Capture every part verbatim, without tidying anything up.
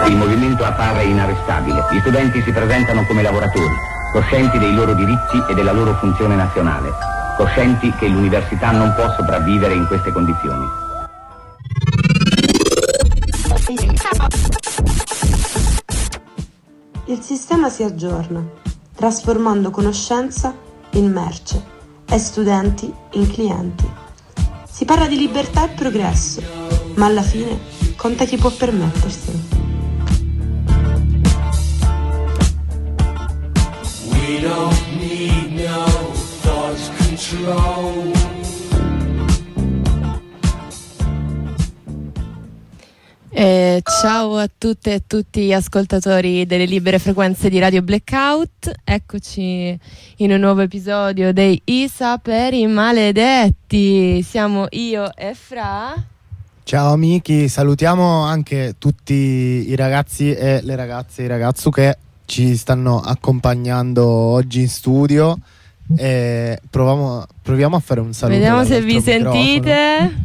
Il movimento appare inarrestabile. Gli studenti si presentano come lavoratori, coscienti dei loro diritti e della loro funzione nazionale, coscienti che l'università non può sopravvivere in queste condizioni. Il sistema si aggiorna, trasformando conoscenza in merce e studenti in clienti. Si parla di libertà e progresso, ma alla fine conta chi può permetterselo. We don't need no thought control. Eh, ciao a tutte e tutti gli ascoltatori delle libere frequenze di Radio Blackout. Eccoci in un nuovo episodio dei I Saperi Maledetti. Siamo io e Fra. Ciao amici, salutiamo anche tutti i ragazzi e le ragazze, i ragazzi che ci stanno accompagnando oggi in studio e proviamo, proviamo a fare un saluto. Vediamo se vi microfono. Sentite.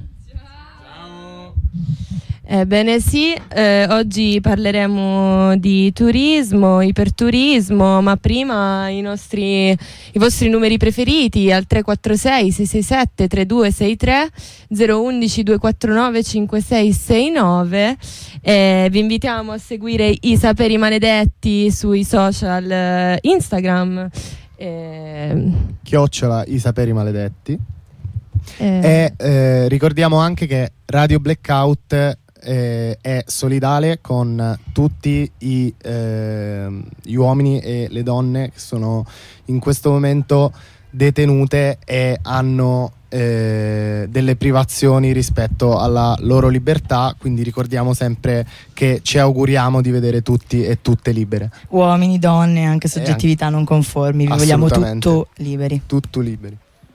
Ebbene sì, eh, oggi parleremo di turismo, iperturismo, ma prima i nostri, i vostri numeri preferiti al tre quattro sei sei sei sette tre due sei tre, zero uno uno due quattro nove cinque sei sei nove. Eh, vi invitiamo a seguire I Saperi Maledetti sui social eh, Instagram. Eh, Chiocciola I Saperi Maledetti. Eh. E eh, ricordiamo anche che Radio Blackout Eh, è solidale con tutti i, eh, gli uomini e le donne che sono in questo momento detenute e hanno eh, delle privazioni rispetto alla loro libertà, quindi ricordiamo sempre che ci auguriamo di vedere tutti e tutte libere, uomini, donne, anche soggettività anche... non conformi, vi vogliamo tutto liberi, tutto liberi.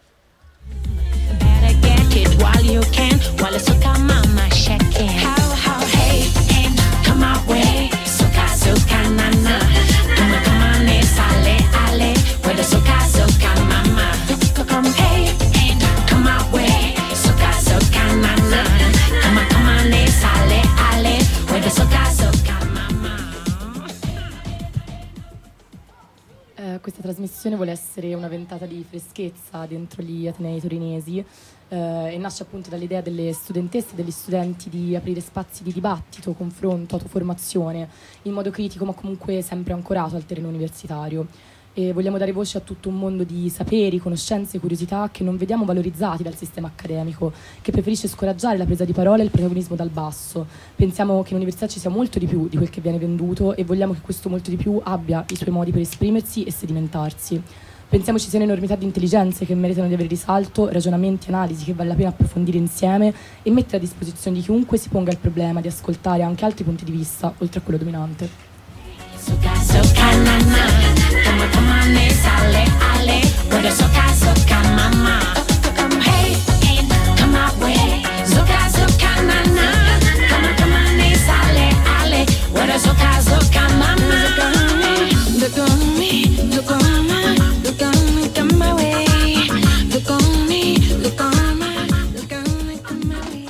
Questa trasmissione vuole essere una ventata di freschezza dentro gli atenei torinesi eh, e nasce appunto dall'idea delle studentesse e degli studenti di aprire spazi di dibattito, confronto, autoformazione in modo critico ma comunque sempre ancorato al terreno universitario. E vogliamo dare voce a tutto un mondo di saperi, conoscenze e curiosità che non vediamo valorizzati dal sistema accademico, che preferisce scoraggiare la presa di parola e il protagonismo dal basso. Pensiamo che in università ci sia molto di più di quel che viene venduto e vogliamo che questo molto di più abbia i suoi modi per esprimersi e sedimentarsi. Pensiamo ci sia un'enormità di intelligenze che meritano di avere risalto, ragionamenti, analisi che vale la pena approfondire insieme e mettere a disposizione di chiunque si ponga il problema di ascoltare anche altri punti di vista, oltre a quello dominante. Soca, soca, nana, come come sale, ale, guarda soca, soca, mamma. Come hey, hey, come my way. Soca, soca, nana, come come sale, ale, guarda soca, soca, mamma. Look on me, look on me, look on me, come my way. Look on me, look on me, look on me, come my way.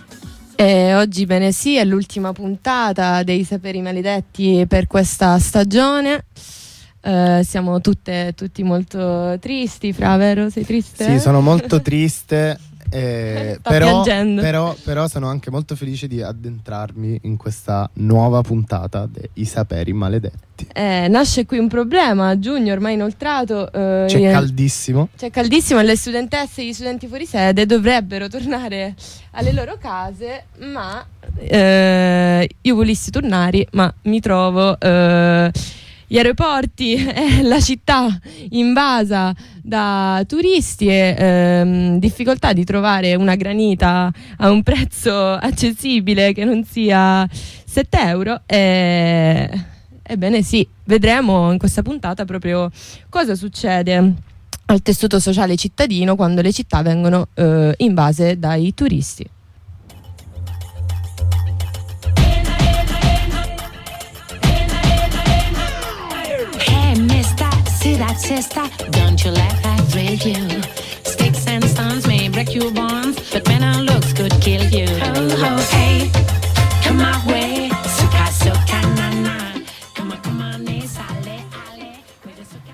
E oggi, bene sì, è l'ultima puntata dei Saperi Maledetti per questa stagione. Uh, siamo tutte tutti molto tristi, Fra, vero? Sei triste? Sì, sono molto triste. Eh, Sta però, piangendo. però, però sono anche molto felice di addentrarmi in questa nuova puntata dei Saperi Maledetti. Eh, nasce qui un problema, a giugno ormai inoltrato. Eh, C'è eh, caldissimo. C'è caldissimo e le studentesse e gli studenti fuori sede dovrebbero tornare alle loro case, ma eh, io volissi tornare, ma mi trovo... Eh, gli aeroporti e la città invasa da turisti e ehm, difficoltà di trovare una granita a un prezzo accessibile che non sia sette euro. E, ebbene sì, vedremo in questa puntata proprio cosa succede al tessuto sociale cittadino quando le città vengono eh, invase dai turisti. See that sister, don't you let that thrill you. Sticks and stones may break your bones, but men and looks could kill you. Oh, oh, hey, come my way, suka, suka,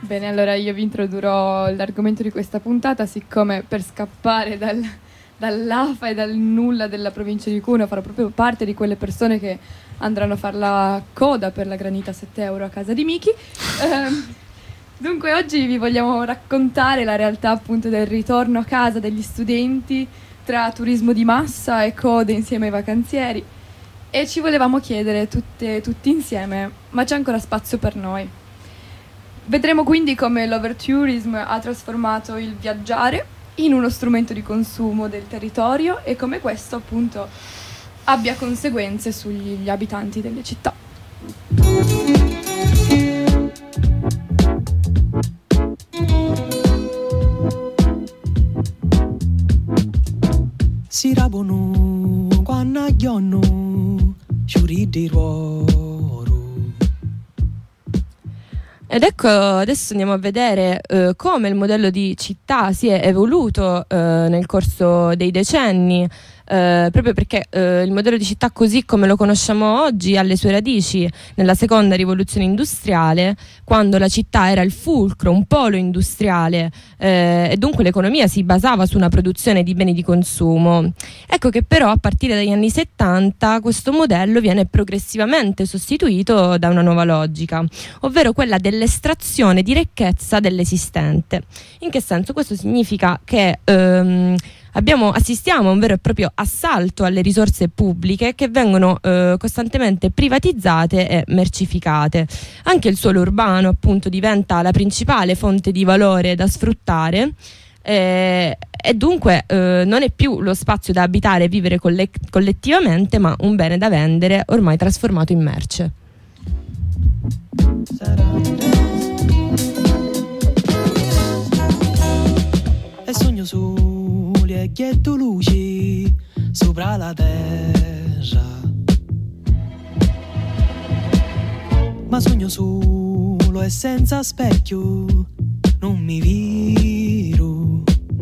Bene, allora io vi introdurrò l'argomento di questa puntata, siccome per scappare dal, dall'A F A e dal nulla della provincia di Cuneo farò proprio parte di quelle persone che andranno a fare la coda per la granita a sette euro a casa di Miki. Eh, dunque oggi vi vogliamo raccontare la realtà appunto del ritorno a casa degli studenti tra turismo di massa e code insieme ai vacanzieri, e ci volevamo chiedere tutte, tutti insieme: ma c'è ancora spazio per noi? Vedremo quindi come l'overtourism ha trasformato il viaggiare in uno strumento di consumo del territorio e come questo appunto abbia conseguenze sugli abitanti delle città. Si rabono quando aggionno ciuri di ruoro. Ed ecco, adesso andiamo a vedere eh, come il modello di città si è evoluto eh, nel corso dei decenni, eh, proprio perché eh, il modello di città così come lo conosciamo oggi ha le sue radici nella seconda rivoluzione industriale, quando la città era il fulcro, un polo industriale eh, e dunque l'economia si basava su una produzione di beni di consumo. Ecco che però a partire dagli anni settanta questo modello viene progressivamente sostituito da una nuova logica, ovvero quella dell'estrazione di ricchezza dell'esistente. In che senso? Questo significa che ehm, abbiamo, assistiamo a un vero e proprio assalto alle risorse pubbliche che vengono eh, costantemente privatizzate e mercificate. Anche il suolo urbano appunto diventa la principale fonte di valore da sfruttare eh, e dunque eh, non è più lo spazio da abitare e vivere colle- collettivamente, ma un bene da vendere ormai trasformato in merce. E sogno soli e ghetto luci sopra la terra, ma sogno solo e senza specchio non mi viro.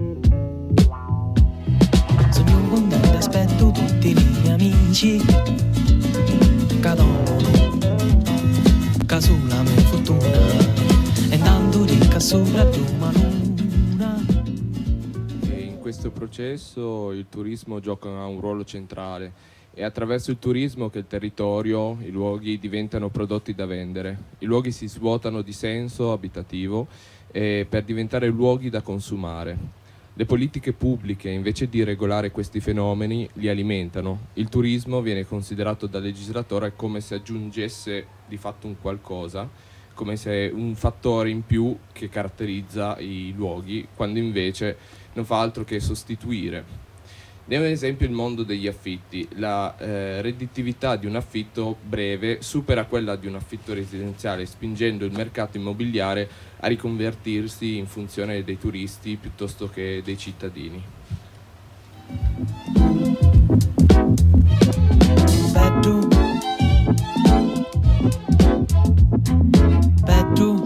Sogno contento, aspetto tutti i miei amici cadono sulla mia fortuna e dando ricca sopra una luna. E in questo processo il turismo gioca un ruolo centrale. È attraverso il turismo che il territorio, i luoghi diventano prodotti da vendere. I luoghi si svuotano di senso abitativo eh, per diventare luoghi da consumare. Le politiche pubbliche, invece di regolare questi fenomeni, li alimentano. Il turismo viene considerato dal legislatore come se aggiungesse di fatto un qualcosa, come se un fattore in più che caratterizza i luoghi, quando invece non fa altro che sostituire. Diamo ad esempio il mondo degli affitti. La eh, redditività di un affitto breve supera quella di un affitto residenziale, spingendo il mercato immobiliare a riconvertirsi in funzione dei turisti piuttosto che dei cittadini. Petto. Petto.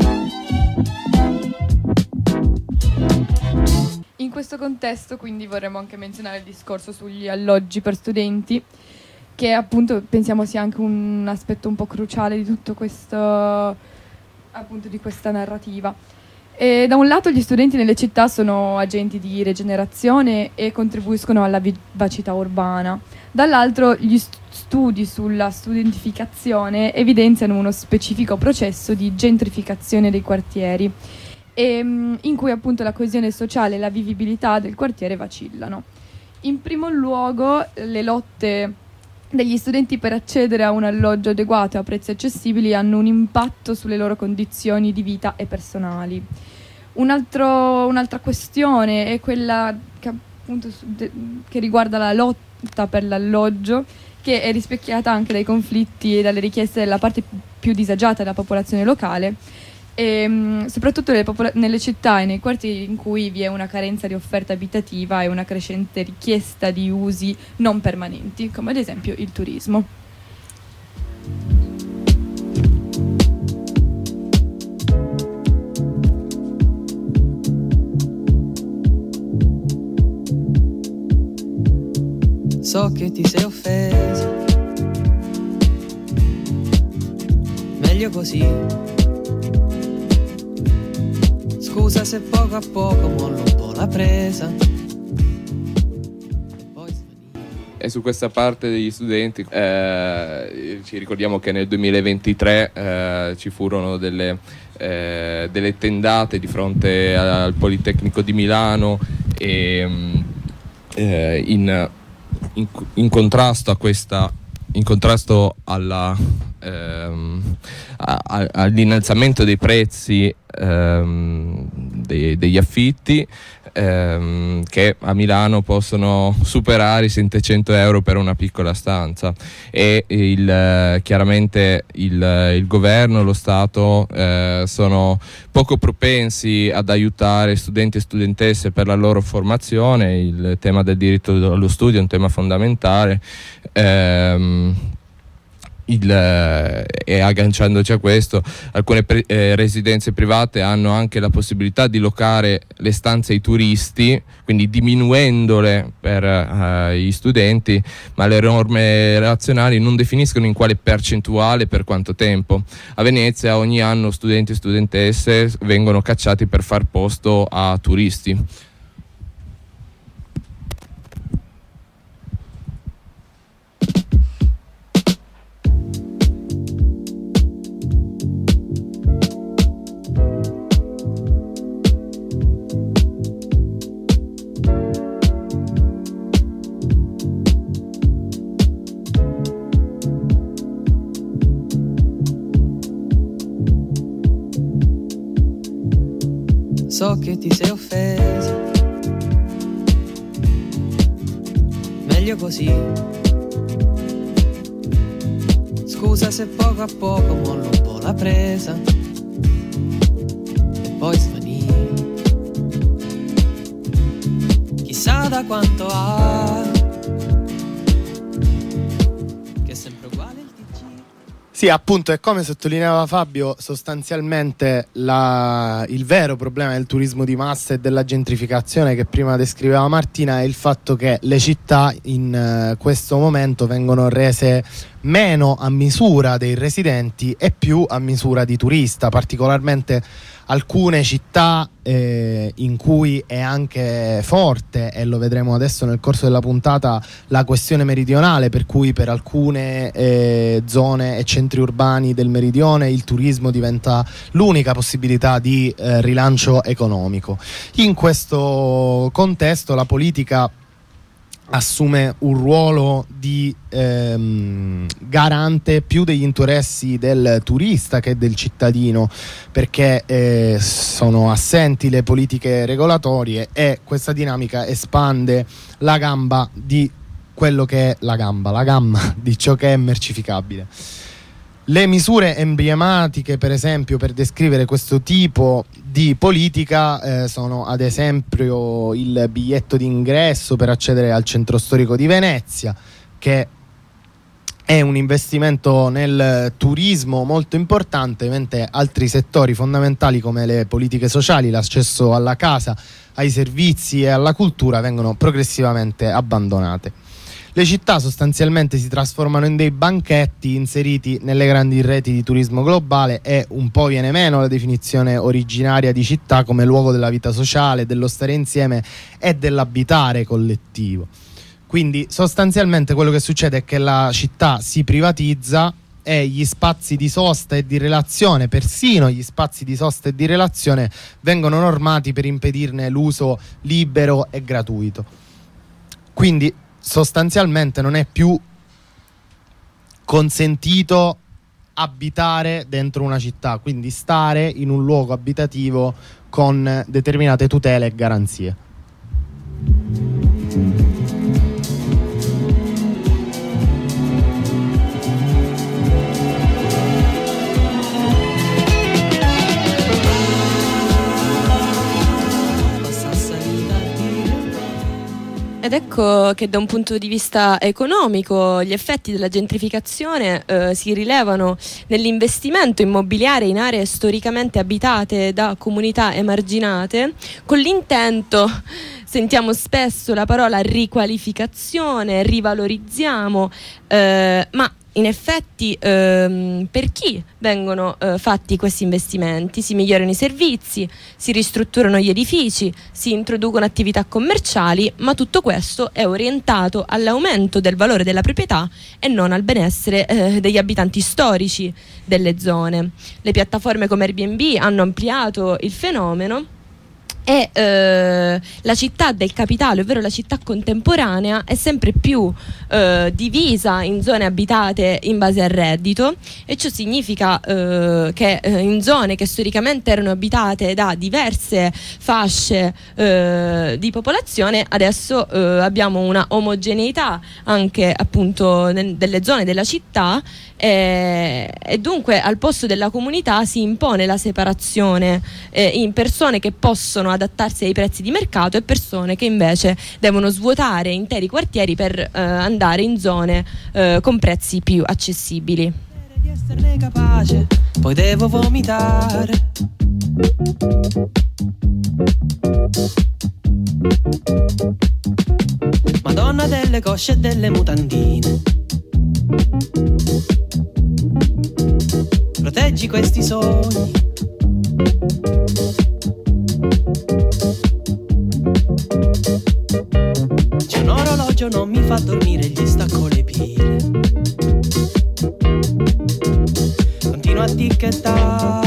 In questo contesto quindi vorremmo anche menzionare il discorso sugli alloggi per studenti, che appunto pensiamo sia anche un aspetto un po' cruciale di tutto questo, appunto di questa narrativa. E da un lato gli studenti nelle città sono agenti di rigenerazione e contribuiscono alla vivacità urbana, dall'altro gli studi sulla studentificazione evidenziano uno specifico processo di gentrificazione dei quartieri, e, in cui appunto la coesione sociale e la vivibilità del quartiere vacillano. In primo luogo le lotte degli studenti per accedere a un alloggio adeguato a prezzi accessibili hanno un impatto sulle loro condizioni di vita e personali. Un altro, un'altra questione è quella che, appunto, che riguarda la lotta per l'alloggio, che è rispecchiata anche dai conflitti e dalle richieste della parte più disagiata della popolazione locale, e soprattutto nelle, popola- nelle città e nei quartieri in cui vi è una carenza di offerta abitativa e una crescente richiesta di usi non permanenti, come ad esempio il turismo. So che ti sei offesa, meglio così. Scusa se poco a poco mollo un po' la presa. E su questa parte degli studenti eh, ci ricordiamo che nel duemilaventitré eh, ci furono delle, eh, delle tendate di fronte al Politecnico di Milano e eh, in, in, in contrasto a questa in contrasto alla, ehm, a, a, all'innalzamento dei prezzi ehm, dei, degli affitti ehm, che a Milano possono superare i settecento euro per una piccola stanza, e il, chiaramente il, il governo, lo Stato eh, sono poco propensi ad aiutare studenti e studentesse per la loro formazione. Il tema del diritto allo studio è un tema fondamentale. Ehm, Il, e agganciandoci a questo, alcune pre, eh, residenze private hanno anche la possibilità di locare le stanze ai turisti, quindi diminuendole per eh, gli studenti, ma le norme nazionali non definiscono in quale percentuale, per quanto tempo. A Venezia ogni anno studenti e studentesse vengono cacciati per far posto a turisti. So che ti sei offesa, meglio così. Scusa se poco a poco mollo un po' la presa e poi svanì. Chissà da quanto ha, che è sempre uguale il T G. Sì, appunto, è come sottolineava Fabio, sostanzialmente la, il vero problema del turismo di massa e della gentrificazione che prima descriveva Martina è il fatto che le città in uh, questo momento vengono rese meno a misura dei residenti e più a misura di turista, particolarmente alcune città eh, in cui è anche forte, e lo vedremo adesso nel corso della puntata, la questione meridionale, per cui per alcune eh, zone e centri urbani del meridione il turismo diventa l'unica possibilità di eh, rilancio economico. In questo contesto la politica assume un ruolo di ehm, garante più degli interessi del turista che del cittadino, perché eh, sono assenti le politiche regolatorie e questa dinamica espande la gamba di quello che è la gamba, la gamma di ciò che è mercificabile. Le misure emblematiche, per esempio, per descrivere questo tipo di politica eh, sono ad esempio il biglietto d'ingresso per accedere al centro storico di Venezia, che è un investimento nel turismo molto importante, mentre altri settori fondamentali come le politiche sociali, l'accesso alla casa, ai servizi e alla cultura vengono progressivamente abbandonate. Le città sostanzialmente si trasformano in dei banchetti inseriti nelle grandi reti di turismo globale, e un po' viene meno la definizione originaria di città come luogo della vita sociale, dello stare insieme e dell'abitare collettivo. Quindi sostanzialmente quello che succede è che la città si privatizza e gli spazi di sosta e di relazione, persino gli spazi di sosta e di relazione, vengono normati per impedirne l'uso libero e gratuito. Quindi sostanzialmente non è più consentito abitare dentro una città, quindi stare in un luogo abitativo con determinate tutele e garanzie. Ed ecco che da un punto di vista economico gli effetti della gentrificazione eh, si rilevano nell'investimento immobiliare in aree storicamente abitate da comunità emarginate, con l'intento, sentiamo spesso la parola riqualificazione, rivalorizziamo, eh, ma in effetti ehm, per chi vengono eh, fatti questi investimenti? Si migliorano i servizi, si ristrutturano gli edifici, si introducono attività commerciali, ma tutto questo è orientato all'aumento del valore della proprietà e non al benessere eh, degli abitanti storici delle zone. Le piattaforme come Airbnb hanno ampliato il fenomeno e eh, la città del capitale, ovvero la città contemporanea, è sempre più eh, divisa in zone abitate in base al reddito, e ciò significa eh, che eh, in zone che storicamente erano abitate da diverse fasce eh, di popolazione, adesso eh, abbiamo una omogeneità anche appunto nel, delle zone della città, e, e dunque al posto della comunità si impone la separazione eh, in persone che possono adattarsi ai prezzi di mercato e persone che invece devono svuotare interi quartieri per eh, andare in zone eh, con prezzi più accessibili. Di esserne capace, poi devo vomitare. Madonna delle cosce e delle mutandine, proteggi questi sogni. C'è un orologio, non mi fa dormire, gli stacco le pile. Continua a ticchettare.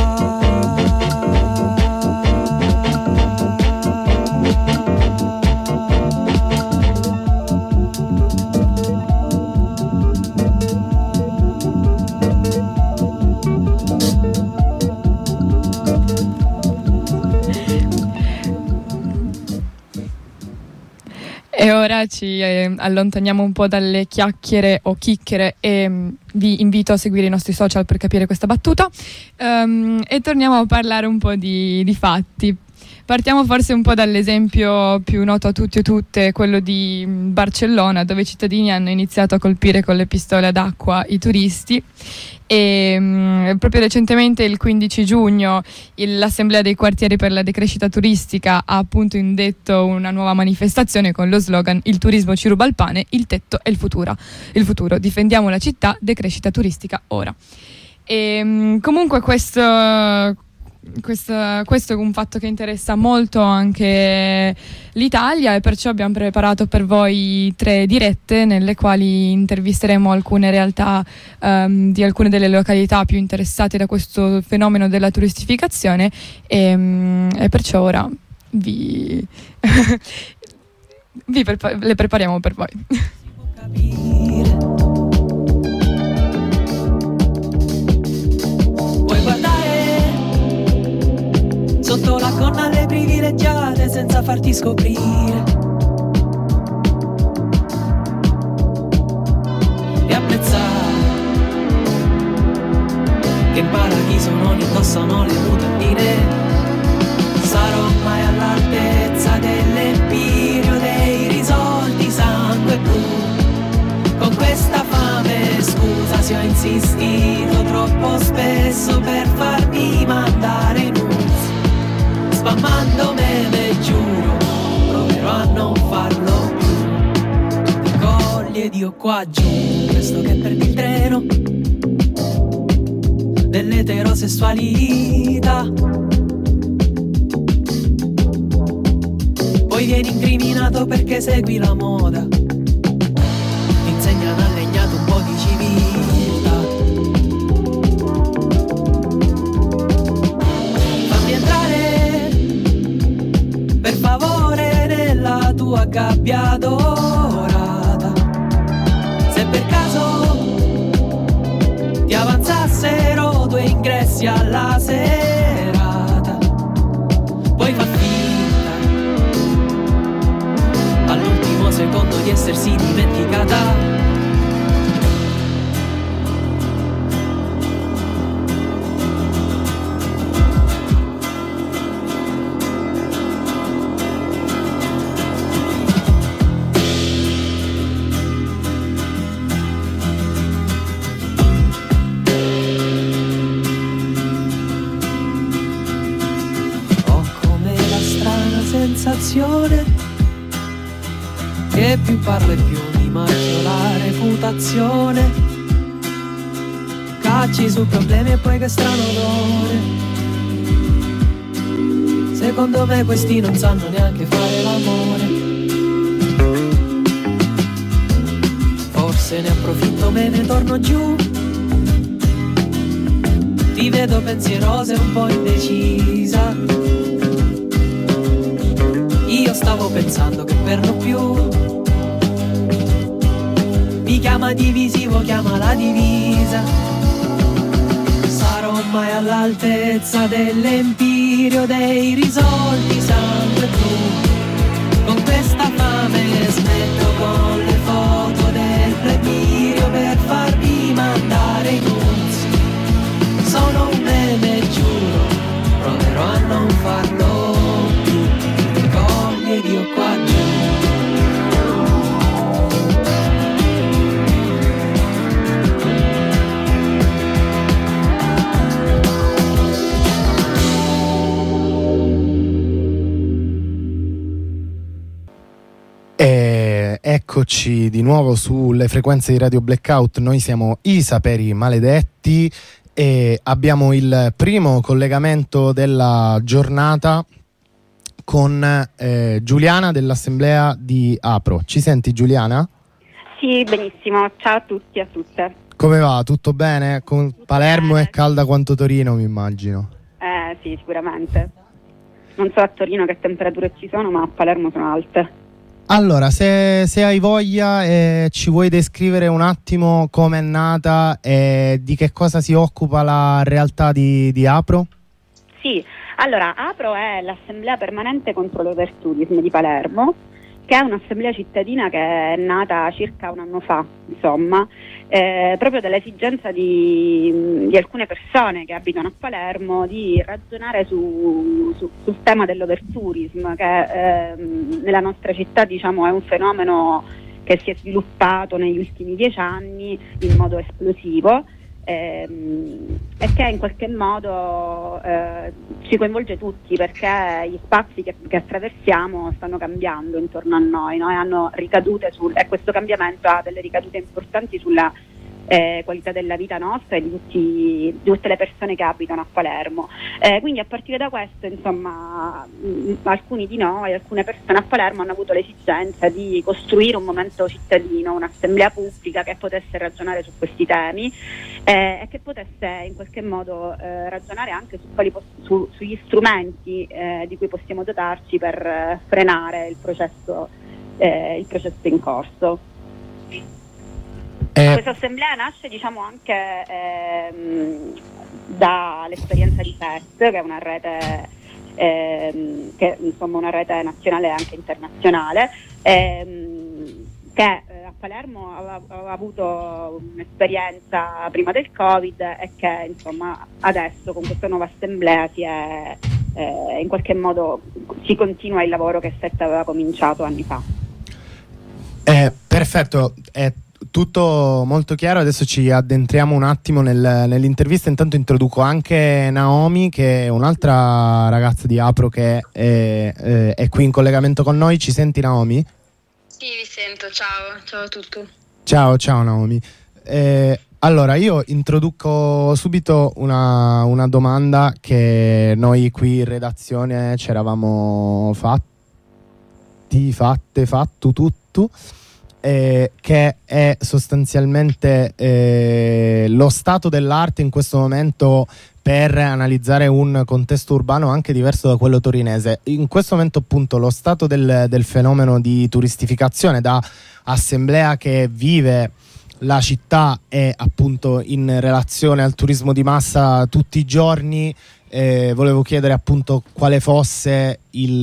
E ora ci eh, allontaniamo un po' dalle chiacchiere o chicchiere e mh, vi invito a seguire i nostri social per capire questa battuta, um, e torniamo a parlare un po' di, di fatti. Partiamo forse un po' dall'esempio più noto a tutti e tutte, quello di Barcellona, dove i cittadini hanno iniziato a colpire con le pistole ad acqua i turisti. E mh, proprio recentemente, il quindici giugno, il, l'Assemblea dei quartieri per la decrescita turistica ha appunto indetto una nuova manifestazione con lo slogan "Il turismo ci ruba il pane, il tetto è il futuro". Il futuro, difendiamo la città, decrescita turistica ora. E mh, comunque questo... Questo, questo è un fatto che interessa molto anche l'Italia, e perciò abbiamo preparato per voi tre dirette nelle quali intervisteremo alcune realtà um, di alcune delle località più interessate da questo fenomeno della turistificazione, e, um, e perciò ora vi, vi prepa- le prepariamo per voi. Sotto la gonna alle privilegiate senza farti scoprire e apprezzare che in paradiso non indossano le mutandine. Sarò mai all'altezza dell'empirio dei risolti sangue blu. Con questa fame scusa se ho insistito troppo spesso per farmi mandare in un spammando meme, giuro, proverò a non farlo più. Ti coglie Dio qua giù, questo che perdi il treno dell'eterosessualità. Poi vieni incriminato perché segui la moda, ti insegnano al legnato un po' di civiltà. Per favore nella tua gabbia dorata, se per caso ti avanzassero due ingressi alla serata, poi fa finta all'ultimo secondo di essersi dimenticata. Che più parlo e più mi macchio la reputazione. Baci su problemi e poi che strano odore. Secondo me questi non sanno neanche fare l'amore. Forse ne approfitto, me ne torno giù. Ti vedo pensierosa e un po' indecisa. Io stavo pensando che per lo più mi chiama divisivo, chiama la divisa. Sarò mai all'altezza dell'empirio dei risolti sangue blu. Con questa fame smetto con le foto del pretirio per farvi mandare i nudes. Sono un meme, giuro, proverò a non farlo più. Coglie Dio qua giù. E eccoci di nuovo sulle frequenze di Radio Blackout. Noi siamo i Saperi Maledetti e abbiamo il primo collegamento della giornata con eh, Giuliana dell'Assemblea di Apro. Ci senti, Giuliana? Sì, benissimo. Ciao a tutti e a tutte. Come va? Tutto bene? Con Palermo è calda quanto Torino, mi immagino. Eh sì, sicuramente. Non so a Torino che temperature ci sono, ma a Palermo sono alte. Allora, se, se hai voglia, eh, ci vuoi descrivere un attimo come è nata e di che cosa si occupa la realtà di, di Apro? Sì, allora Apro è l'Assemblea Permanente contro l'Overtourism di Palermo, che è un'assemblea cittadina che è nata circa un anno fa, insomma, eh, proprio dall'esigenza di, di alcune persone che abitano a Palermo di ragionare su, su, sul tema dell'overtourism, che eh, nella nostra città, diciamo, è un fenomeno che si è sviluppato negli ultimi dieci anni in modo esplosivo. Ehm, e che in qualche modo eh, ci coinvolge tutti, perché gli spazi che, che attraversiamo stanno cambiando intorno a noi, no? E hanno ricadute sul, e questo cambiamento ha delle ricadute importanti sulla eh, qualità della vita nostra e di, tutti, di tutte le persone che abitano a Palermo. Eh, quindi a partire da questo, insomma, mh, alcuni di noi, alcune persone a Palermo hanno avuto l'esigenza di costruire un momento cittadino, un'assemblea pubblica che potesse ragionare su questi temi eh, e che potesse in qualche modo eh, ragionare anche su quali pos- su, sugli strumenti eh, di cui possiamo dotarci per eh, frenare il processo, eh, il processo in corso. Eh. Questa assemblea nasce, diciamo, anche ehm, dall'esperienza di F E S, che è una rete ehm, che insomma una rete nazionale e anche internazionale, ehm, che eh, a Palermo aveva, aveva avuto un'esperienza prima del Covid e che insomma adesso con questa nuova assemblea si è eh, in qualche modo si continua il lavoro che F E S aveva cominciato anni fa. Eh, perfetto. Eh. Tutto molto chiaro, adesso ci addentriamo un attimo nel, nell'intervista. Intanto introduco anche Naomi, che è un'altra ragazza di Apro che è, è, è qui in collegamento con noi. Ci senti, Naomi? Sì, vi sento, ciao, ciao a tutti. Ciao, ciao Naomi. Eh, allora, io introduco subito una, una domanda che noi qui in redazione ci eravamo fatti, fatte, fatto tutto. Eh, che è sostanzialmente eh, lo stato dell'arte in questo momento per analizzare un contesto urbano anche diverso da quello torinese. In questo momento appunto lo stato del, del fenomeno di turistificazione da assemblea che vive la città e appunto in relazione al turismo di massa tutti i giorni. Eh, volevo chiedere appunto quale fosse il,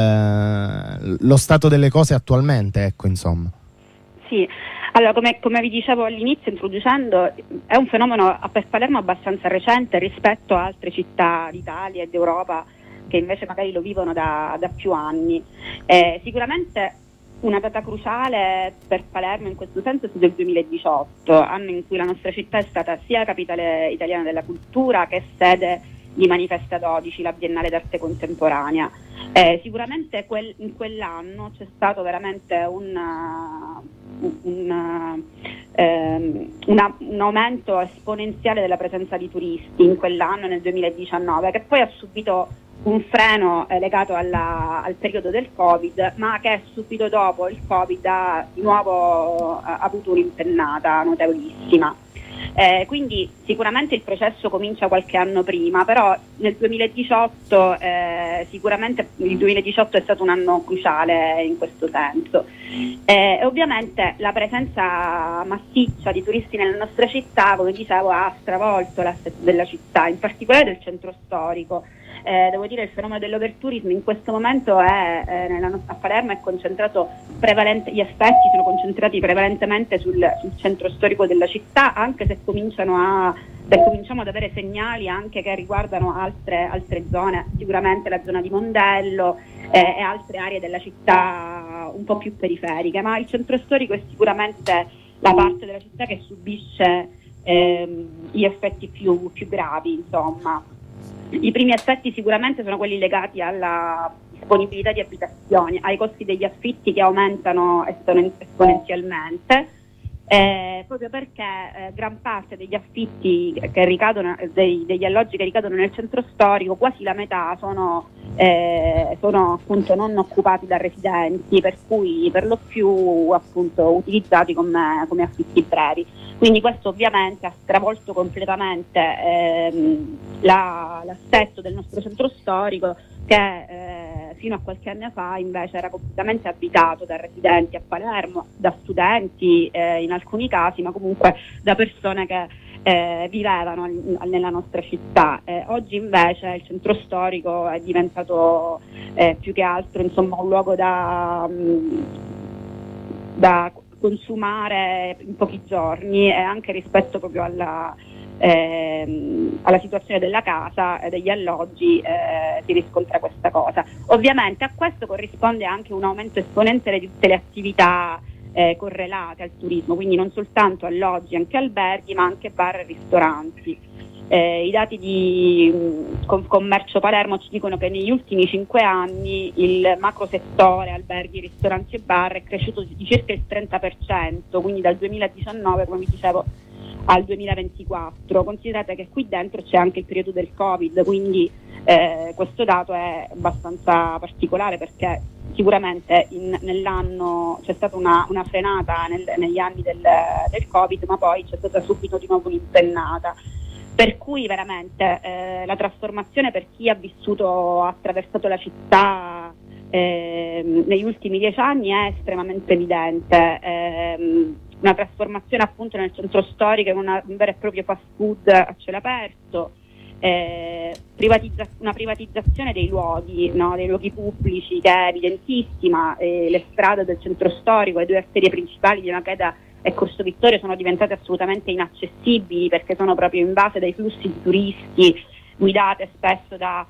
lo stato delle cose attualmente, ecco, insomma. Sì, allora come, come vi dicevo all'inizio introducendo, è un fenomeno per Palermo abbastanza recente rispetto a altre città d'Italia e d'Europa che invece magari lo vivono da, da più anni. Eh, sicuramente una data cruciale per Palermo in questo senso è stato il duemiladiciotto, anno in cui la nostra città è stata sia capitale italiana della cultura che sede di Manifesta dodici, la Biennale d'Arte Contemporanea. Eh, sicuramente quel, in quell'anno c'è stato veramente un, uh, un, uh, um, una, un aumento esponenziale della presenza di turisti in quell'anno, nel duemiladiciannove, che poi ha subito un freno eh, legato alla, al periodo del Covid, ma che subito dopo il Covid ha di nuovo uh, avuto un'impennata notevolissima. Eh, quindi sicuramente il processo comincia qualche anno prima, però nel duemiladiciotto eh, sicuramente il duemiladiciotto è stato un anno cruciale in questo senso. Eh, e ovviamente la presenza massiccia di turisti nella nostra città, come dicevo, ha stravolto l'assetto della città, in particolare del centro storico. Eh, devo dire, il fenomeno dell'overtourism in questo momento è eh, nella nostra, a Palermo è concentrato prevalente, gli effetti sono concentrati prevalentemente sul, sul centro storico della città, anche se cominciano a se cominciamo ad avere segnali anche che riguardano altre, altre zone, sicuramente la zona di Mondello eh, e altre aree della città un po' più periferiche, ma il centro storico è sicuramente la parte della città che subisce ehm, gli effetti più, più gravi, insomma. I primi effetti sicuramente sono quelli legati alla disponibilità di abitazioni, ai costi degli affitti che aumentano esponenzialmente, eh, proprio perché eh, gran parte degli affitti che ricadono, dei, degli alloggi che ricadono nel centro storico, quasi la metà sono, eh, sono appunto non occupati da residenti, per cui per lo più appunto utilizzati come, come affitti brevi. Quindi questo ovviamente ha stravolto completamente ehm, la, l'assetto del nostro centro storico, che eh, fino a qualche anno fa invece era completamente abitato da residenti a Palermo, da studenti eh, in alcuni casi, ma comunque da persone che eh, vivevano nella nostra città. Eh, oggi invece il centro storico è diventato eh, più che altro, insomma, un luogo da, da consumare in pochi giorni, e anche rispetto proprio alla, ehm, alla situazione della casa e degli alloggi eh, si riscontra questa cosa. Ovviamente a questo corrisponde anche un aumento esponenziale di tutte le attività eh, correlate al turismo, quindi non soltanto alloggi, anche alberghi, ma anche bar e ristoranti. Eh, I dati di mh, Confcommercio Palermo ci dicono che negli ultimi cinque anni il macro settore alberghi, ristoranti e bar è cresciuto di circa il trenta per cento, quindi dal duemiladiciannove, come vi dicevo, al duemilaventiquattro. Considerate che qui dentro c'è anche il periodo del Covid, quindi eh, questo dato è abbastanza particolare, perché sicuramente in, nell'anno c'è stata una, una frenata nel, negli anni del, del Covid, ma poi c'è stata subito di nuovo un'impennata. Per cui veramente eh, la trasformazione per chi ha vissuto, ha attraversato la città eh, negli ultimi dieci anni è estremamente evidente. Eh, una trasformazione appunto nel centro storico, in una, un vero e proprio fast food a cielo aperto, eh, privatizza- una privatizzazione dei luoghi, no, dei luoghi pubblici, che è evidentissima. Eh, le strade del centro storico, le due arterie principali di Maqueda e Corso Vittorio sono diventate assolutamente inaccessibili, perché sono proprio invase dai flussi di turisti, guidate spesso da,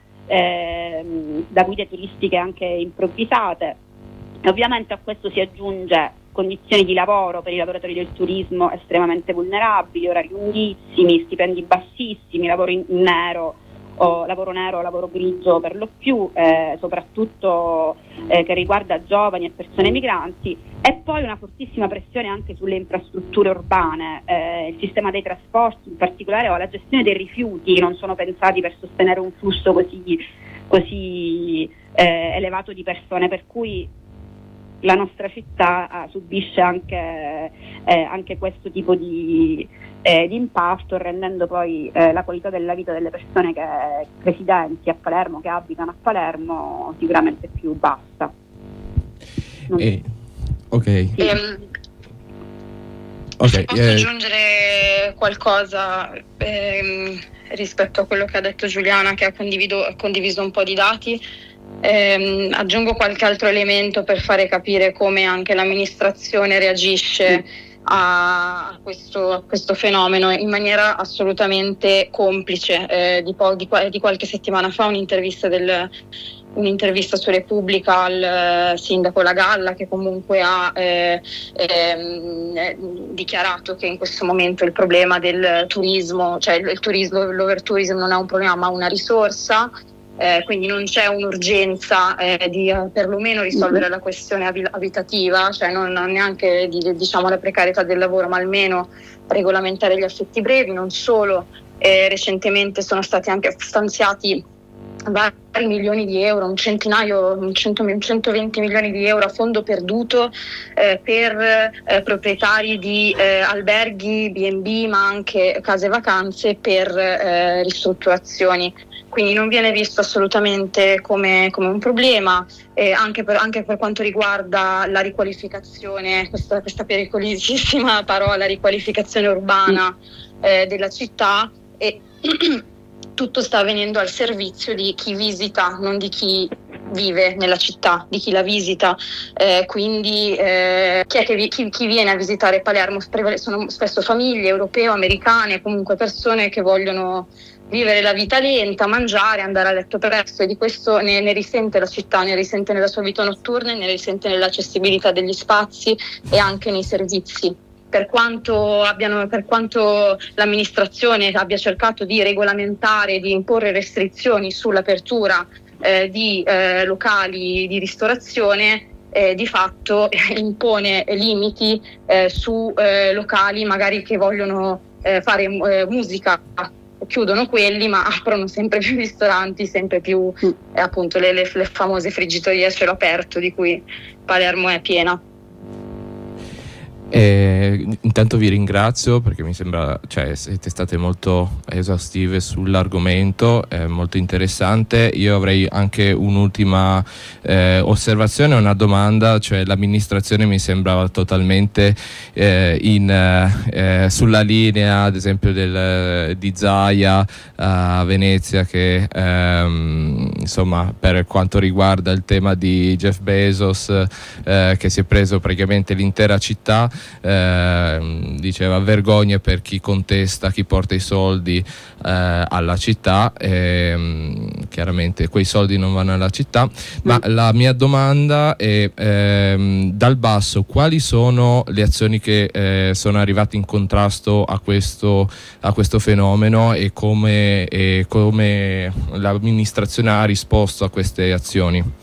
ehm, da guide turistiche anche improvvisate. E ovviamente a questo si aggiunge condizioni di lavoro per i lavoratori del turismo estremamente vulnerabili, orari lunghissimi, stipendi bassissimi, lavoro in nero o lavoro nero o lavoro grigio per lo più, eh, soprattutto eh, che riguarda giovani e persone migranti, e poi una fortissima pressione anche sulle infrastrutture urbane. Eh, il sistema dei trasporti in particolare, o la gestione dei rifiuti, non sono pensati per sostenere un flusso così, così eh, elevato di persone, per cui la nostra città eh, subisce anche, eh, anche questo tipo di, eh, di impatto, rendendo poi eh, la qualità della vita delle persone che residenti a Palermo, che abitano a Palermo, sicuramente più bassa. Non eh, ok. Sì. Ehm, okay, posso eh. aggiungere qualcosa ehm, rispetto a quello che ha detto Giuliana, che ha condiviso, ha condiviso un po' di dati? Eh, aggiungo qualche altro elemento per fare capire come anche l'amministrazione reagisce a, a, questo, a questo fenomeno in maniera assolutamente complice. Eh, di, po- di, di qualche settimana fa un'intervista del un'intervista su Repubblica al uh, sindaco La Galla, che comunque ha eh, eh, dichiarato che in questo momento il problema del turismo, cioè il, il turismo, l'overtourism non è un problema ma una risorsa, eh, quindi non c'è un'urgenza eh, di uh, perlomeno risolvere la questione abil- abitativa, cioè non, non neanche di, diciamo la precarietà del lavoro, ma almeno regolamentare gli affitti brevi. Non solo, eh, recentemente sono stati anche stanziati vari milioni di euro, un centinaio, un cento, un centoventi milioni di euro a fondo perduto eh, per eh, proprietari di eh, alberghi, B and B, ma anche case vacanze per eh, ristrutturazioni. Quindi non viene visto assolutamente come, come un problema, eh, anche, per, anche per quanto riguarda la riqualificazione, questa, questa pericolosissima parola, riqualificazione urbana eh, della città, e tutto sta avvenendo al servizio di chi visita, non di chi vive nella città, di chi la visita. Eh, quindi eh, chi, è che vi, chi, chi viene a visitare Palermo sono spesso famiglie europee, americane, comunque persone che vogliono vivere la vita lenta, mangiare, andare a letto presto, e di questo ne, ne risente la città, ne risente nella sua vita notturna, ne risente nell'accessibilità degli spazi e anche nei servizi. Per quanto, abbiano, per quanto l'amministrazione abbia cercato di regolamentare, di imporre restrizioni sull'apertura eh, di eh, locali di ristorazione, eh, di fatto eh, impone limiti eh, su eh, locali magari che vogliono eh, fare eh, musica, chiudono quelli ma aprono sempre più ristoranti, sempre più eh, appunto le, le, le famose friggitorie a cielo aperto di cui Palermo è piena. E intanto vi ringrazio perché mi sembra, cioè, siete state molto esaustive sull'argomento, è molto interessante. Io avrei anche un'ultima eh, osservazione, una domanda, cioè l'amministrazione mi sembrava totalmente eh, in, eh, sulla linea ad esempio del, di Zaia a Venezia, che ehm, insomma per quanto riguarda il tema di Jeff Bezos eh, che si è preso praticamente l'intera città. Eh, diceva vergogna per chi contesta, chi porta i soldi eh, alla città, eh, chiaramente quei soldi non vanno alla città, ma mm. la mia domanda è ehm, dal basso quali sono le azioni che eh, sono arrivate in contrasto a questo, a questo fenomeno e come, e come l'amministrazione ha risposto a queste azioni?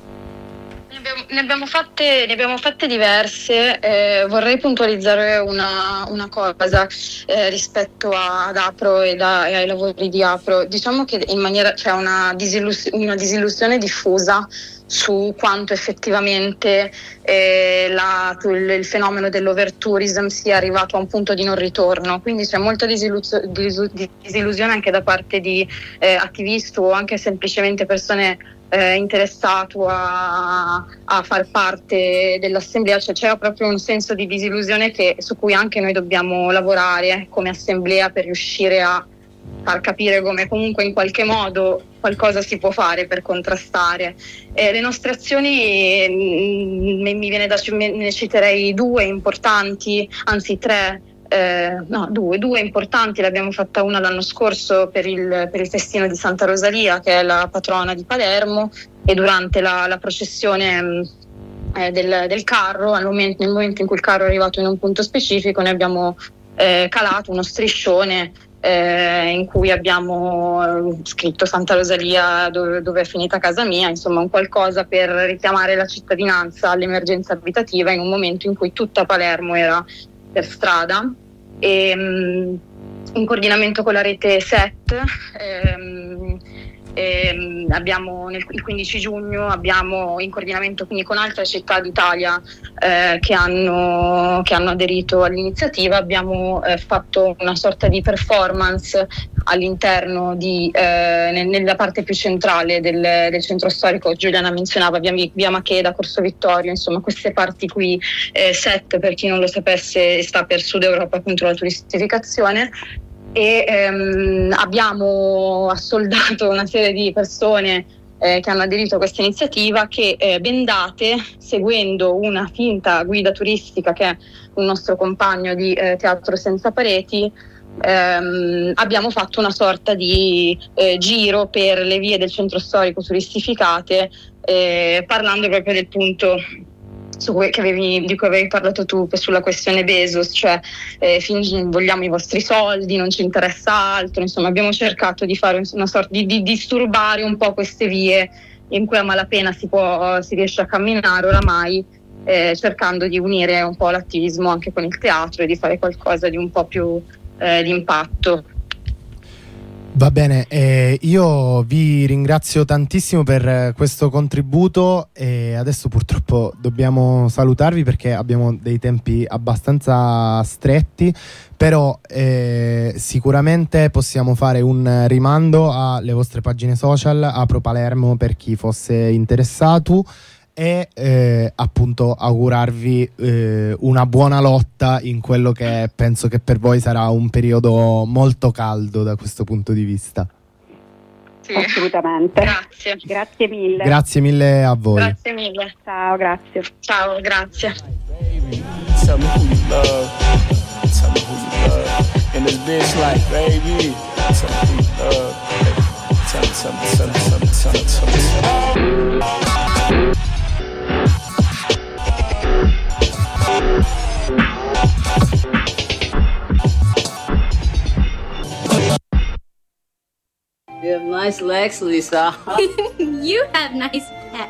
Ne abbiamo fatte, ne abbiamo fatte diverse, eh, vorrei puntualizzare una, una cosa eh, rispetto a, ad Apro e, da, e ai lavori di Apro. Diciamo che in maniera c'è una, disillus- una disillusione diffusa su quanto effettivamente eh, la, il, il fenomeno dell'overtourism sia arrivato a un punto di non ritorno, quindi c'è molta disillus- disillusione anche da parte di eh, attivisti o anche semplicemente persone Eh, interessato a, a far parte dell'assemblea, cioè c'è proprio un senso di disillusione che, su cui anche noi dobbiamo lavorare come assemblea per riuscire a far capire come comunque in qualche modo qualcosa si può fare per contrastare. Eh, le nostre azioni, mh, mi viene da ne citerei due importanti, anzi tre. Eh, no, due, due importanti, l'abbiamo fatta una l'anno scorso per il, per il festino di Santa Rosalia, che è la patrona di Palermo, e durante la, la processione eh, del, del carro, al momento, nel momento in cui il carro è arrivato in un punto specifico, ne abbiamo eh, calato uno striscione eh, in cui abbiamo scritto Santa Rosalia dove, dove è finita casa mia, insomma un qualcosa per richiamare la cittadinanza all'emergenza abitativa in un momento in cui tutta Palermo era per strada. E, um, in coordinamento con la rete S E T ehm, ehm, abbiamo nel, il quindici giugno abbiamo in coordinamento quindi con altre città d'Italia eh, che, hanno, che hanno aderito all'iniziativa, abbiamo eh, fatto una sorta di performance all'interno di eh, nella parte più centrale del, del centro storico. Giuliana menzionava via, via Macheda, Corso Vittorio, insomma queste parti qui. eh, S E T, per chi non lo sapesse, sta per Sud Europa contro la turistificazione, e ehm, abbiamo assoldato una serie di persone eh, che hanno aderito a questa iniziativa che eh, bendate, seguendo una finta guida turistica che è un nostro compagno di eh, Teatro Senza Pareti, ehm, abbiamo fatto una sorta di eh, giro per le vie del centro storico turistificate, eh, parlando proprio del punto su cui, che avevi, di cui avevi parlato tu, sulla questione Bezos, cioè eh, fin, vogliamo i vostri soldi, non ci interessa altro. Insomma, abbiamo cercato di fare una sorta di, di disturbare un po' queste vie in cui a malapena si, può, si riesce a camminare oramai, eh, cercando di unire un po' l'attivismo anche con il teatro e di fare qualcosa di un po' più eh, di impatto. Va bene, eh, io vi ringrazio tantissimo per questo contributo e adesso purtroppo dobbiamo salutarvi perché abbiamo dei tempi abbastanza stretti, però eh, sicuramente possiamo fare un rimando alle vostre pagine social, Apro Palermo per chi fosse interessato, e eh, appunto augurarvi eh, una buona lotta in quello che penso che per voi sarà un periodo molto caldo da questo punto di vista. Sì. Assolutamente. Grazie. Grazie mille. Grazie mille a voi. Grazie mille. Ciao, grazie. Ciao, grazie. Tell me who you love. Tell me who you love. And this bitch like, baby, tell me who you love. Tell me, tell me, tell me, tell me, tell me, tell me. You have nice legs, Lisa. You have nice pecs.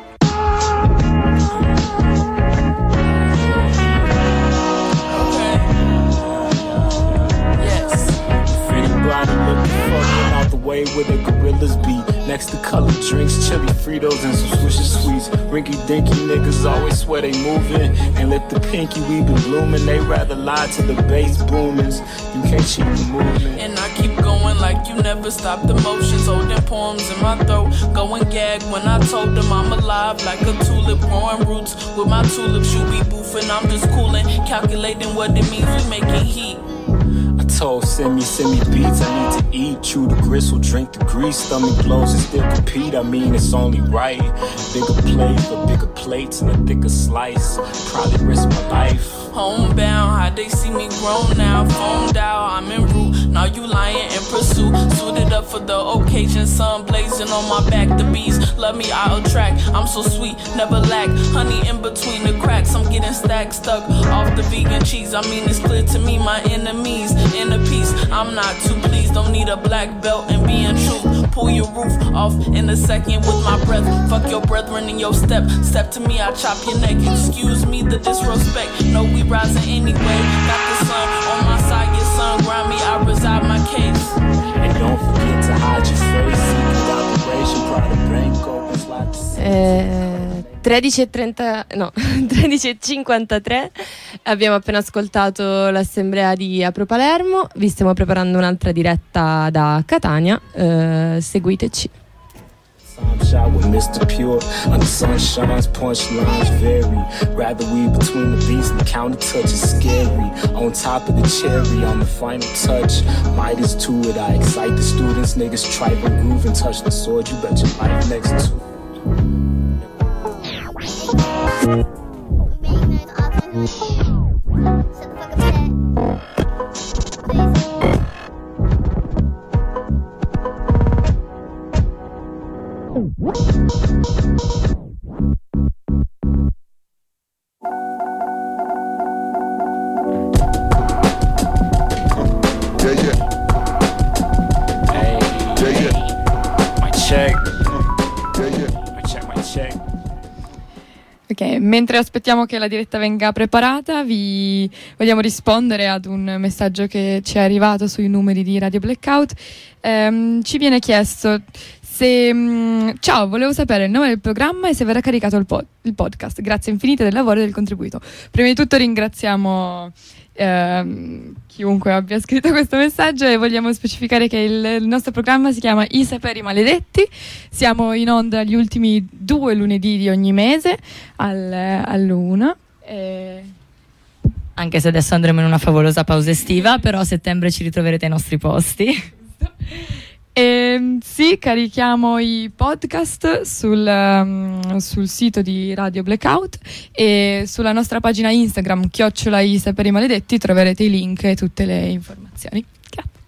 Out the way where the gorillas be. Next to colored drinks, chili Fritos and some Swisher Sweets. Rinky dinky niggas always swear they moving. And lift the pinky, we been blooming. They rather lie to the bass boomers. You can't cheat the movement. And I keep going like you never stop the motions. Holding poems in my throat, going gag when I told them I'm alive like a tulip growing roots. With my tulips, you be boofing, I'm just cooling, calculating what it means we making heat. Told, send me, send me beats, I need to eat. Chew the gristle, drink the grease, stomach blows and still compete. I mean, it's only right. Bigger plate for bigger plates and a thicker slice. Probably risk my life. Homebound, how they see me grown now. Phoned out, I'm en route. Now you lying in pursuit. Suited up for the occasion, sun blazing on my back. The bees love me, I attract. I'm so sweet, never lack. Honey in between the cracks. I'm getting stacked, stuck off the vegan cheese. I mean, it's clear to me, my enemies in a piece. I'm not too pleased, don't need a black belt and being true. Pull your roof off in a second with my breath. Fuck your brethren in your step. Step to me, I chop your neck. Excuse me the disrespect. No, we rising anyway. Got the sun on my side, your sun grind me, I reside my case. And don't forget to hide your face. Seeking operation, pride bank opens like eh, tredici e trenta no tredici e cinquantatré abbiamo appena ascoltato l'assemblea di Apro Palermo. Vi stiamo preparando un'altra diretta da Catania, eh, seguiteci. I'm shot with Mister Pure. Under sunshine's punchlines vary. Rather weave between the beats and the counter touch is scary. On top of the cherry, on the final touch. Might is to it, I excite the students. Niggas tripe and groove and touch the sword. You bet your life next to Ok, mentre aspettiamo che la diretta venga preparata, vi vogliamo rispondere ad un messaggio che ci è arrivato sui numeri di Radio Blackout. Ehm, ci viene chiesto se mh, ciao, volevo sapere il nome del programma e se verrà caricato il, pod- il podcast. Grazie infinite del lavoro e del contribuito. Prima di tutto ringraziamo ehm, chiunque abbia scritto questo messaggio e vogliamo specificare che il, il nostro programma si chiama I Saperi Maledetti. Siamo in onda gli ultimi due lunedì di ogni mese al, all'una. E... Anche se adesso andremo in una favolosa pausa estiva, però a settembre ci ritroverete ai nostri posti. E, sì, carichiamo i podcast sul, um, sul sito di Radio Blackout e sulla nostra pagina Instagram chiocciola I Saperi Maledetti troverete i link e tutte le informazioni. Grazie.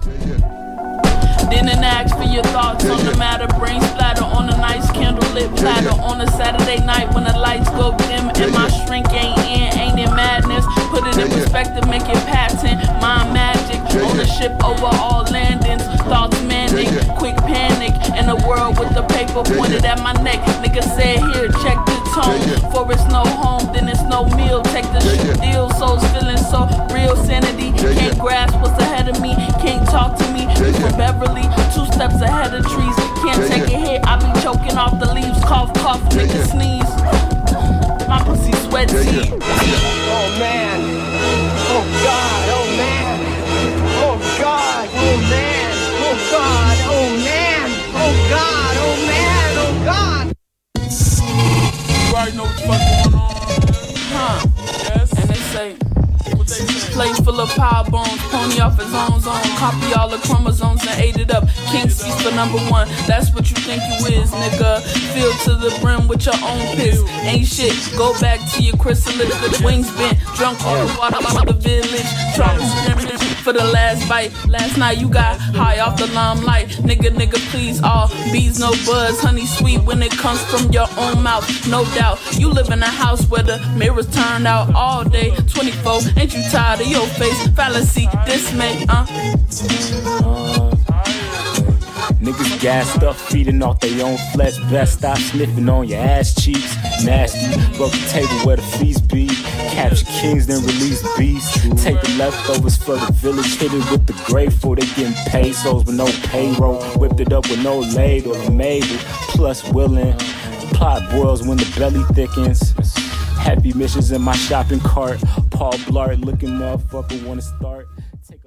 Didn't ask for your thoughts on the matter. Brain splatter on a nice candlelit platter. On a Saturday night when the lights go dim and my shrink ain't in, ain't it madness? Put it in perspective, make it patent. Mind magic, ownership over all landings. Thoughts manic, quick panic. In a world with the paper pointed at my neck. Nigga said here, check the tone. For it's no home, then it's no meal. Take the shoe deal, souls feeling so real. Sanity, can't grasp what's ahead of me. Can't talk to me from Beverly. Two steps ahead of trees, can't take a hit. I be choking off the leaves, cough, cough, nigga sneeze. My pussy sweaty. Oh man, oh God, oh man, oh God, oh man, oh God, oh man, oh God, oh man, oh God. You already know what the fuck going on, huh? Yes. And they say. Plate full of power bones, pony off his own zone. Copy all the chromosomes and ate it up. King sees for number one, that's what you think you is, nigga. Filled to the brim with your own piss. Ain't shit, go back to your chrysalis. Wings bent, drunk on the water of the village. Trying to scream for the last bite. Last night you got high off the limelight. Nigga, nigga, please, all bees, no buzz. Honey sweet when it comes from your own mouth, no doubt. You live in a house where the mirrors turned out all day, twenty-four. Ain't you tired of your face? Fallacy, dismay, uh. uh Niggas gassed up, feeding off their own flesh. Best stop sniffing on your ass cheeks. Nasty, broke the table where the feast be. Capture kings, then release beasts. Take the leftovers for the village, hit it with the grateful. They getting pesos with no payroll. Whipped it up with no ladle, made it, plus willing. Plot boils when the belly thickens. Heavy missions in my shopping cart. Paul Blart looking motherfucker wanna start. Take a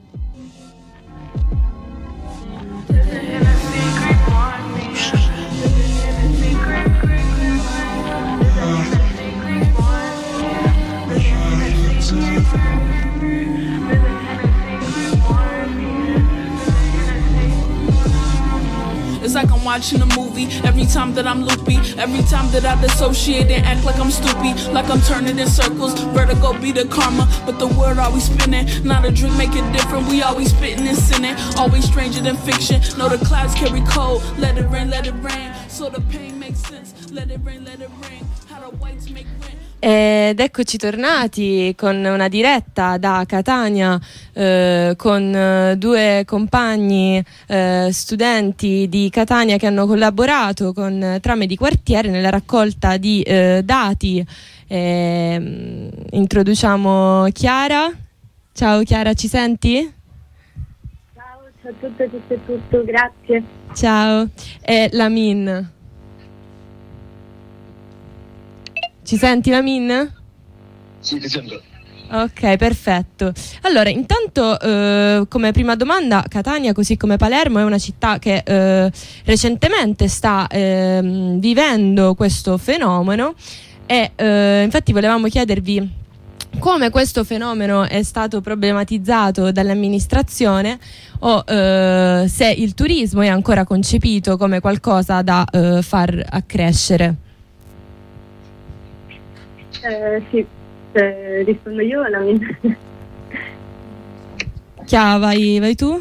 It's like I'm watching a movie. Every time that I'm loopy, every time that I dissociate and act like I'm stupid, like I'm turning in circles. Vertigo be the karma, but the word always spinning. Not a drink make it different. We always spitting and sinning. Always stranger than fiction. Know the clouds carry cold. Let it rain, let it rain. So the pain makes sense. Let it rain, let it rain. How the whites make rent. Ed eccoci tornati con una diretta da Catania eh, con eh, due compagni eh, studenti di Catania che hanno collaborato con eh, Trame di Quartiere nella raccolta di eh, dati. Eh, introduciamo Chiara. Ciao Chiara, ci senti? Ciao, ciao a tutte e tutte e tutto, grazie. Ciao. E Lamin. Ci senti, Lamin? Sì, ti sento. Ok, perfetto. Allora, intanto eh, come prima domanda, Catania, così come Palermo, è una città che eh, recentemente sta eh, vivendo questo fenomeno e eh, infatti volevamo chiedervi come questo fenomeno è stato problematizzato dall'amministrazione o eh, se il turismo è ancora concepito come qualcosa da eh, far accrescere. Eh, sì, eh, rispondo io alla mia. Chia, vai, vai tu?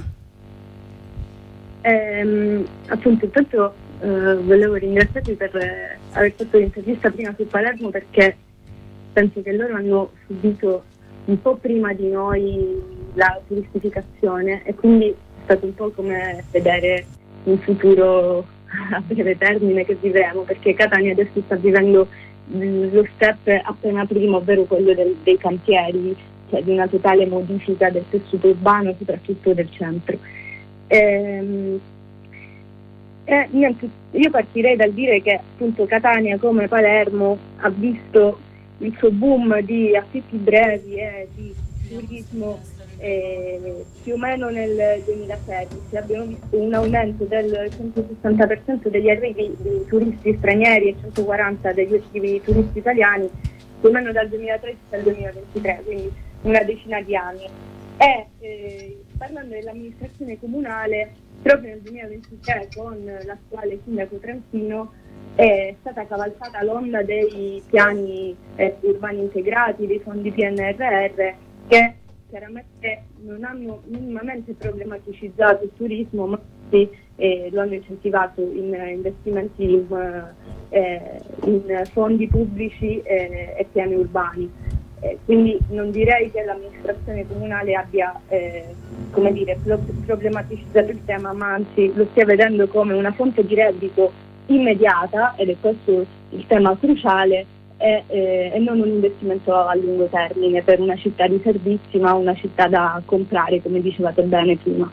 Eh, appunto, intanto eh, volevo ringraziarvi per eh, aver fatto l'intervista prima su Palermo, perché penso che loro hanno subito un po' prima di noi la turistificazione e quindi è stato un po' come vedere un futuro a breve termine che vivremo, perché Catania adesso sta vivendo lo step appena prima, ovvero quello del, dei cantieri, cioè di una totale modifica del tessuto urbano, soprattutto del centro. Ehm, e niente, io partirei dal dire che appunto Catania, come Palermo, ha visto il suo boom di affitti brevi e di turismo eh, più o meno nel duemilasedici. Abbiamo visto un aumento del centosessanta per cento degli arrivi di turisti stranieri e centoquaranta degli arrivi turisti italiani più o meno dal duemilatredici al duemilaventitré, quindi una decina di anni. E eh, parlando dell'amministrazione comunale, proprio nel duemilaventitré con l'attuale sindaco Trentino è stata cavalcata l'onda dei piani eh, urbani integrati, dei fondi P N R R, che chiaramente non hanno minimamente problematicizzato il turismo, ma sì, eh, lo hanno incentivato in eh, investimenti in, eh, in fondi pubblici eh, e piani urbani. Eh, quindi non direi che l'amministrazione comunale abbia eh, come dire, pro- problematicizzato il tema, ma anzi lo stia vedendo come una fonte di reddito immediata, ed è questo il tema cruciale, e, eh, e non un investimento a lungo termine per una città di servizi, ma una città da comprare, come dicevate bene prima.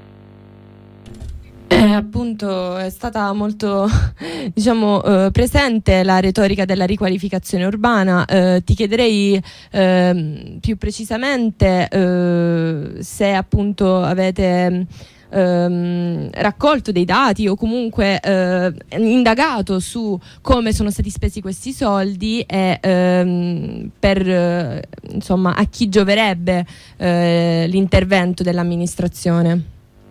Eh, appunto è stata molto diciamo eh, presente la retorica della riqualificazione urbana. Eh, ti chiederei eh, più precisamente eh, se appunto avete ehm, raccolto dei dati o comunque eh, indagato su come sono stati spesi questi soldi e ehm, per eh, insomma a chi gioverebbe eh, l'intervento dell'amministrazione.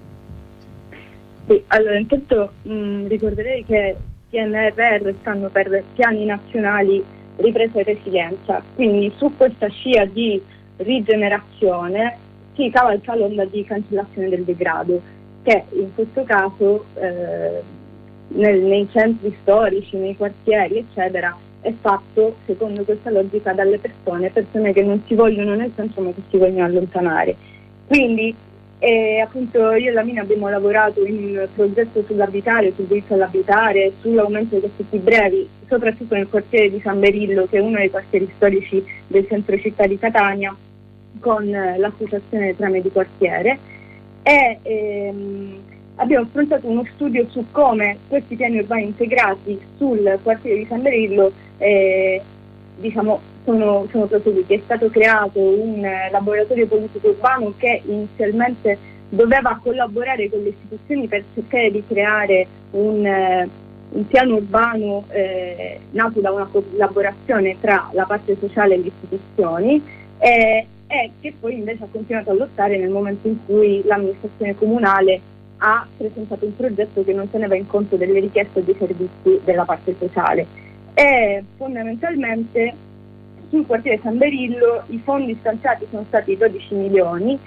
Sì, allora intanto mh, ricorderei che P N R R stanno per piani nazionali ripresa e resilienza, quindi su questa scia di rigenerazione si cavalca l'onda di cancellazione del degrado, che in questo caso eh, nel, nei centri storici, nei quartieri eccetera, è fatto secondo questa logica dalle persone, persone che non si vogliono nel centro ma che si vogliono allontanare. Quindi E appunto io e la Mina abbiamo lavorato in un progetto sull'abitare, sul diritto all'abitare, sull'aumento dei costi brevi, soprattutto nel quartiere di San Berillo, che è uno dei quartieri storici del centro città di Catania, con eh, l'associazione Trame di Quartiere, e ehm, abbiamo affrontato uno studio su come questi piani urbani integrati sul quartiere di San Berillo eh, diciamo Sono, sono proseguiti. È stato creato un eh, laboratorio politico urbano che inizialmente doveva collaborare con le istituzioni per cercare di creare un, eh, un piano urbano eh, nato da una collaborazione tra la parte sociale e le istituzioni eh, e che poi invece ha continuato a lottare nel momento in cui l'amministrazione comunale ha presentato un progetto che non teneva in conto delle richieste e dei servizi della parte sociale. E fondamentalmente sul quartiere San Berillo i fondi stanziati sono stati dodici milioni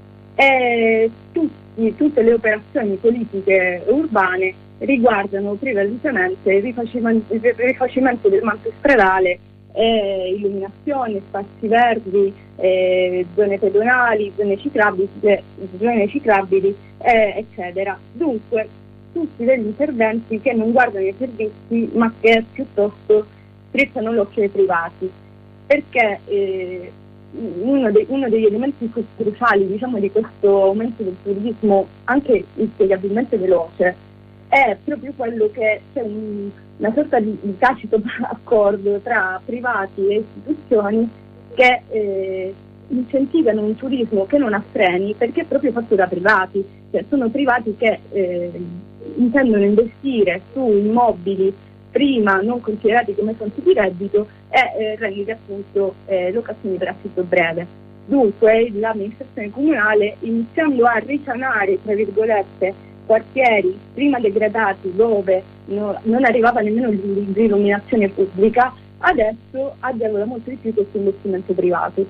e tutti, tutte le operazioni politiche urbane riguardano prevalentemente il rifacimento, il rifacimento del manto stradale, eh, illuminazione, spazi verdi, eh, zone pedonali, zone ciclabili, zone ciclabili eh, eccetera. Dunque tutti degli interventi che non guardano i servizi ma che piuttosto strizzano l'occhio ai privati, perché eh, uno, de- uno degli elementi cruciali diciamo di questo aumento del turismo anche inspiegabilmente veloce è proprio quello che c'è un, una sorta di, di tacito accordo tra privati e istituzioni che eh, incentivano un turismo che non ha freni, perché è proprio fatto da privati, cioè sono privati che eh, intendono investire su immobili prima non considerati come fonti di reddito e eh, rendere appunto eh, locazioni per affitto breve. Dunque l'amministrazione comunale, iniziando a risanare tra virgolette quartieri prima degradati dove no, non arrivava nemmeno l'illuminazione pubblica, adesso agevola molto di più questo investimento privato.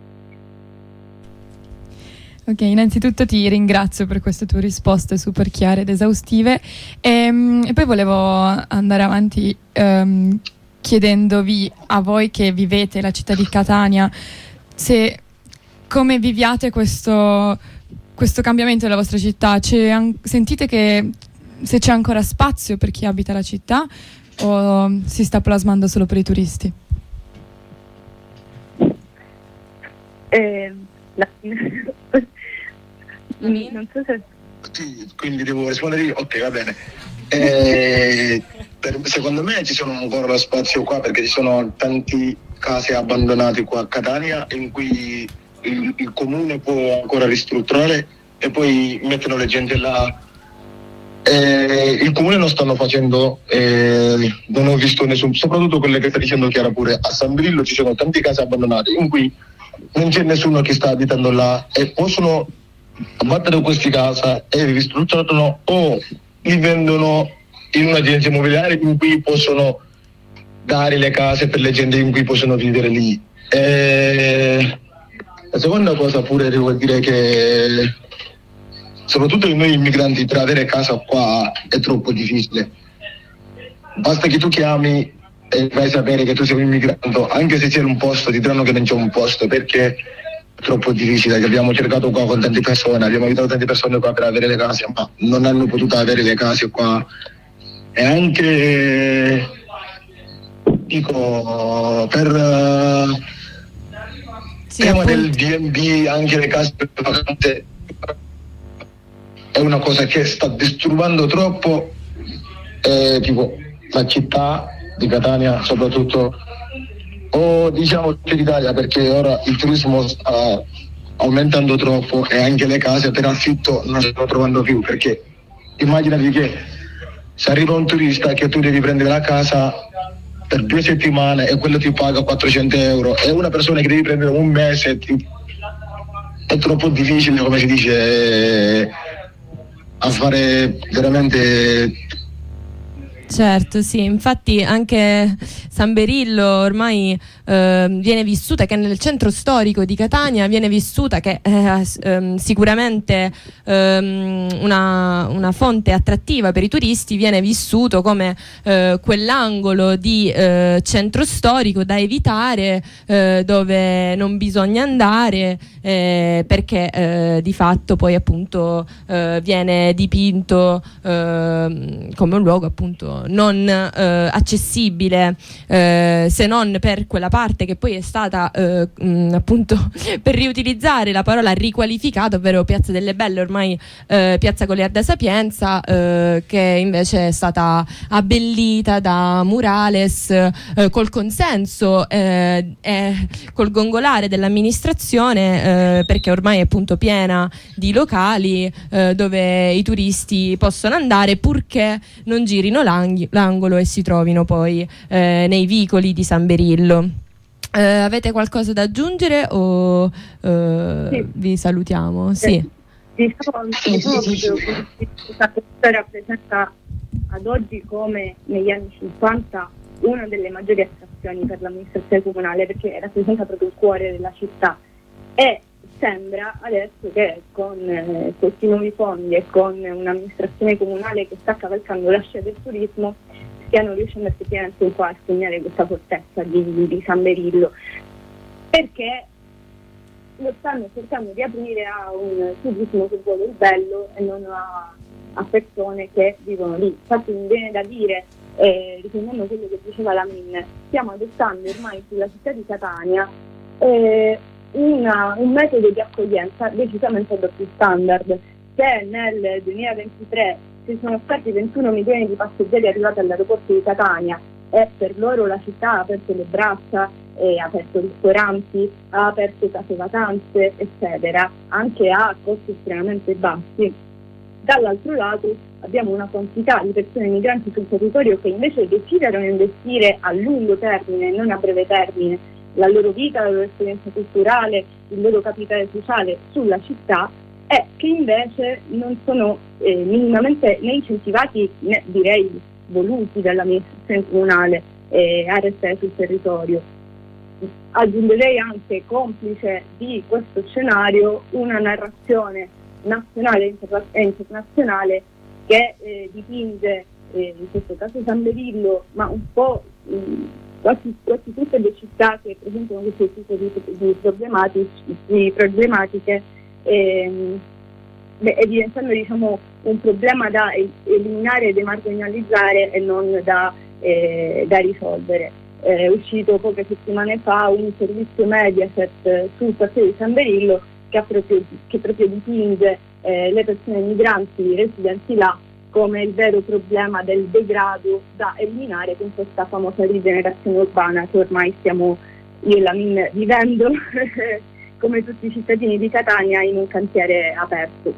Ok, innanzitutto ti ringrazio per queste tue risposte super chiare ed esaustive e, e poi volevo andare avanti um, chiedendovi a voi che vivete la città di Catania se come viviate questo, questo cambiamento della vostra città. C'è an- sentite che se c'è ancora spazio per chi abita la città o si sta plasmando solo per i turisti? Eh, la... non so se quindi devo rispondere io? Ok, va bene. Eh, per, secondo me ci sono ancora spazio qua perché ci sono tanti case abbandonate qua a Catania in cui il, il comune può ancora ristrutturare e poi mettono le gente là. Eh, il comune non stanno facendo, eh, non ho visto nessun, soprattutto quelle che sta dicendo Chiara pure, a San Brillo ci sono tante case abbandonate in cui non c'è nessuno che sta abitando là e possono abbattere queste case e ristrutturano o li vendono in un'agenzia immobiliare in cui possono dare le case per le gente in cui possono vivere lì. E La seconda cosa pure devo dire che soprattutto noi immigranti per avere casa qua è troppo difficile. Basta che tu chiami e vai a sapere che tu sei un immigrante, anche se c'è un posto ti diranno che non c'è un posto perché è troppo difficile. Abbiamo cercato qua con tante persone, abbiamo aiutato tante persone qua per avere le case, ma non hanno potuto avere le case qua. E anche dico per uh, sì, tema del B and B, anche le case per vacanze è una cosa che sta disturbando troppo eh, tipo la città di Catania soprattutto, o diciamo l'Italia, perché ora il turismo sta aumentando troppo e anche le case per affitto non si stanno trovando più, perché immaginati che se arriva un turista che tu devi prendere la casa per due settimane e quello ti paga quattrocento euro, e una persona che devi prendere un mese ti... è troppo difficile, come si dice, a fare veramente. Certo, sì, infatti anche San Berillo ormai eh, viene vissuta, che nel centro storico di Catania viene vissuta, che è eh, sicuramente eh, una, una fonte attrattiva per i turisti, viene vissuto come eh, quell'angolo di eh, centro storico da evitare, eh, dove non bisogna andare, eh, perché eh, di fatto poi appunto eh, viene dipinto eh, come un luogo appunto non eh, accessibile, eh, se non per quella parte che poi è stata eh, mh, appunto, per riutilizzare la parola riqualificata, ovvero Piazza delle Belle, ormai eh, Piazza Goliarda Sapienza, eh, che invece è stata abbellita da murales eh, col consenso eh, e col gongolare dell'amministrazione, eh, perché ormai è appunto piena di locali eh, dove i turisti possono andare, purché non girino l'angolo l'angolo e si trovino poi eh, nei vicoli di San Berillo. Eh, avete qualcosa da aggiungere o eh, sì. vi salutiamo? Sì. Diciamo, questa piazza rappresenta ad oggi, come negli anni cinquanta, una delle maggiori attrazioni per l'amministrazione comunale, perché rappresenta proprio il cuore della città, e sembra adesso che con eh, questi nuovi fondi e con un'amministrazione comunale che sta cavalcando la scia del turismo stiano riuscendo effettivamente un po' a segnare questa fortezza di, di San Berillo, perché lo stanno cercando di aprire a un turismo che vuole il bello e non a, a persone che vivono lì. Infatti mi viene da dire, eh, riprendendo quello che diceva la Min, stiamo adottando ormai sulla città di Catania eh, Una, un metodo di accoglienza decisamente doppio standard. Se nel duemilaventitré ci sono stati ventuno milioni di passeggeri arrivati all'aeroporto di Catania e per loro la città ha aperto le braccia, e ha aperto ristoranti, ha aperto case vacanze, eccetera, anche a costi estremamente bassi, dall'altro lato abbiamo una quantità di persone migranti sul territorio che invece desiderano investire a lungo termine, non a breve termine, la loro vita, la loro esperienza culturale, il loro capitale sociale sulla città, e che invece non sono eh, minimamente né incentivati né direi voluti dall'amministrazione comunale eh, a restare sul territorio. Aggiungerei anche, complice di questo scenario, una narrazione nazionale e interna- internazionale che eh, dipinge eh, in questo caso San Berillo, ma un po' mh, Quasi, quasi tutte le città che presentano questo tipo di, di, problematici, di problematiche, ehm, evidenziando diciamo, un problema da eliminare e demarginalizzare e non da, eh, da risolvere. È uscito poche settimane fa un servizio Mediaset sul quartiere di San Berillo che, ha proprio, che proprio dipinge eh, le persone migranti residenti là come il vero problema del degrado da eliminare con questa famosa rigenerazione urbana che ormai stiamo io e la Min vivendo come tutti i cittadini di Catania in un cantiere aperto.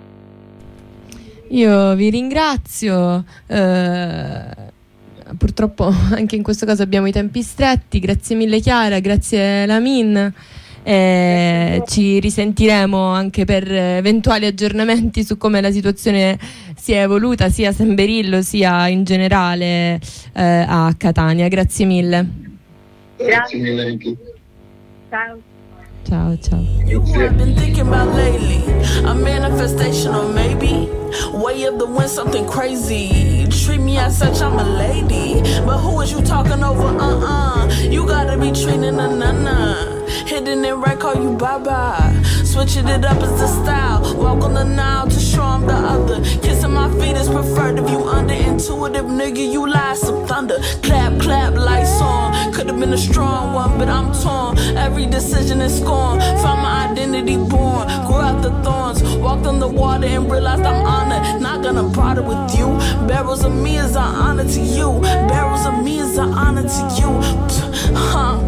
Io vi ringrazio, eh, purtroppo anche in questo caso abbiamo i tempi stretti, grazie mille Chiara, grazie Lamin. Eh, ci risentiremo anche per eventuali aggiornamenti su come la situazione si è evoluta sia a San Berillo sia in generale eh, a Catania. Grazie mille. Grazie mille. Ciao. Ciao, ciao. I've been thinking about lately, a manifestation or maybe way of the wind, something crazy. Treat me as such, I'm a lady, but who is you talking over? Uh-uh, you gotta be treating a nana. Hidden in red, call you bye-bye. Switching it up is the style. Walk on the Nile to show I'm the other. Kissing my feet is preferred if you under. Intuitive nigga, you lie, some thunder. Clap, clap, lights on. Could've been a strong one, but I'm torn. Every decision is scorn. Found my identity born. Grew out the thorns. Walked on the water and realized I'm honored. Not gonna bother with you. Barrels of me is an honor to you. Barrels of me is an honor to you. Huh.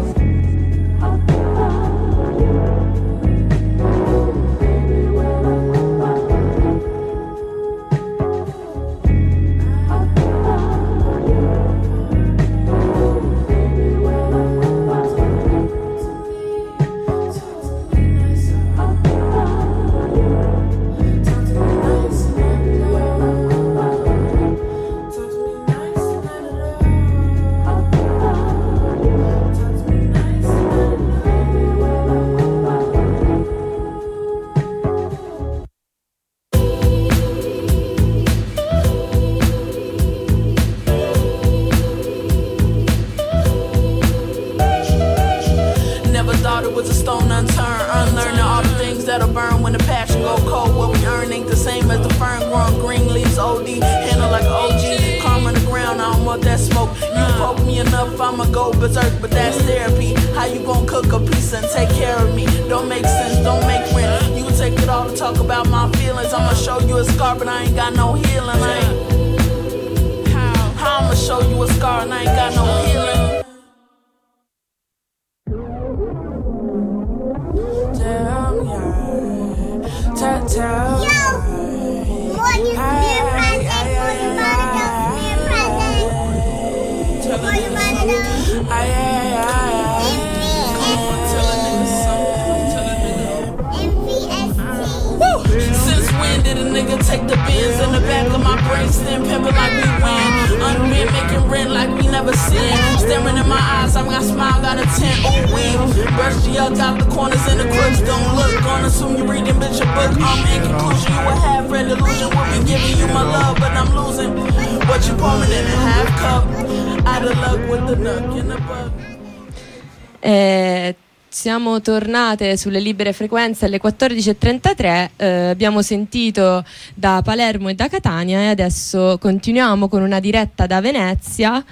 Eh, siamo tornate sulle libere frequenze alle quattordici e trentatré, eh, abbiamo sentito da Palermo e da Catania e adesso continuiamo con una diretta da Venezia.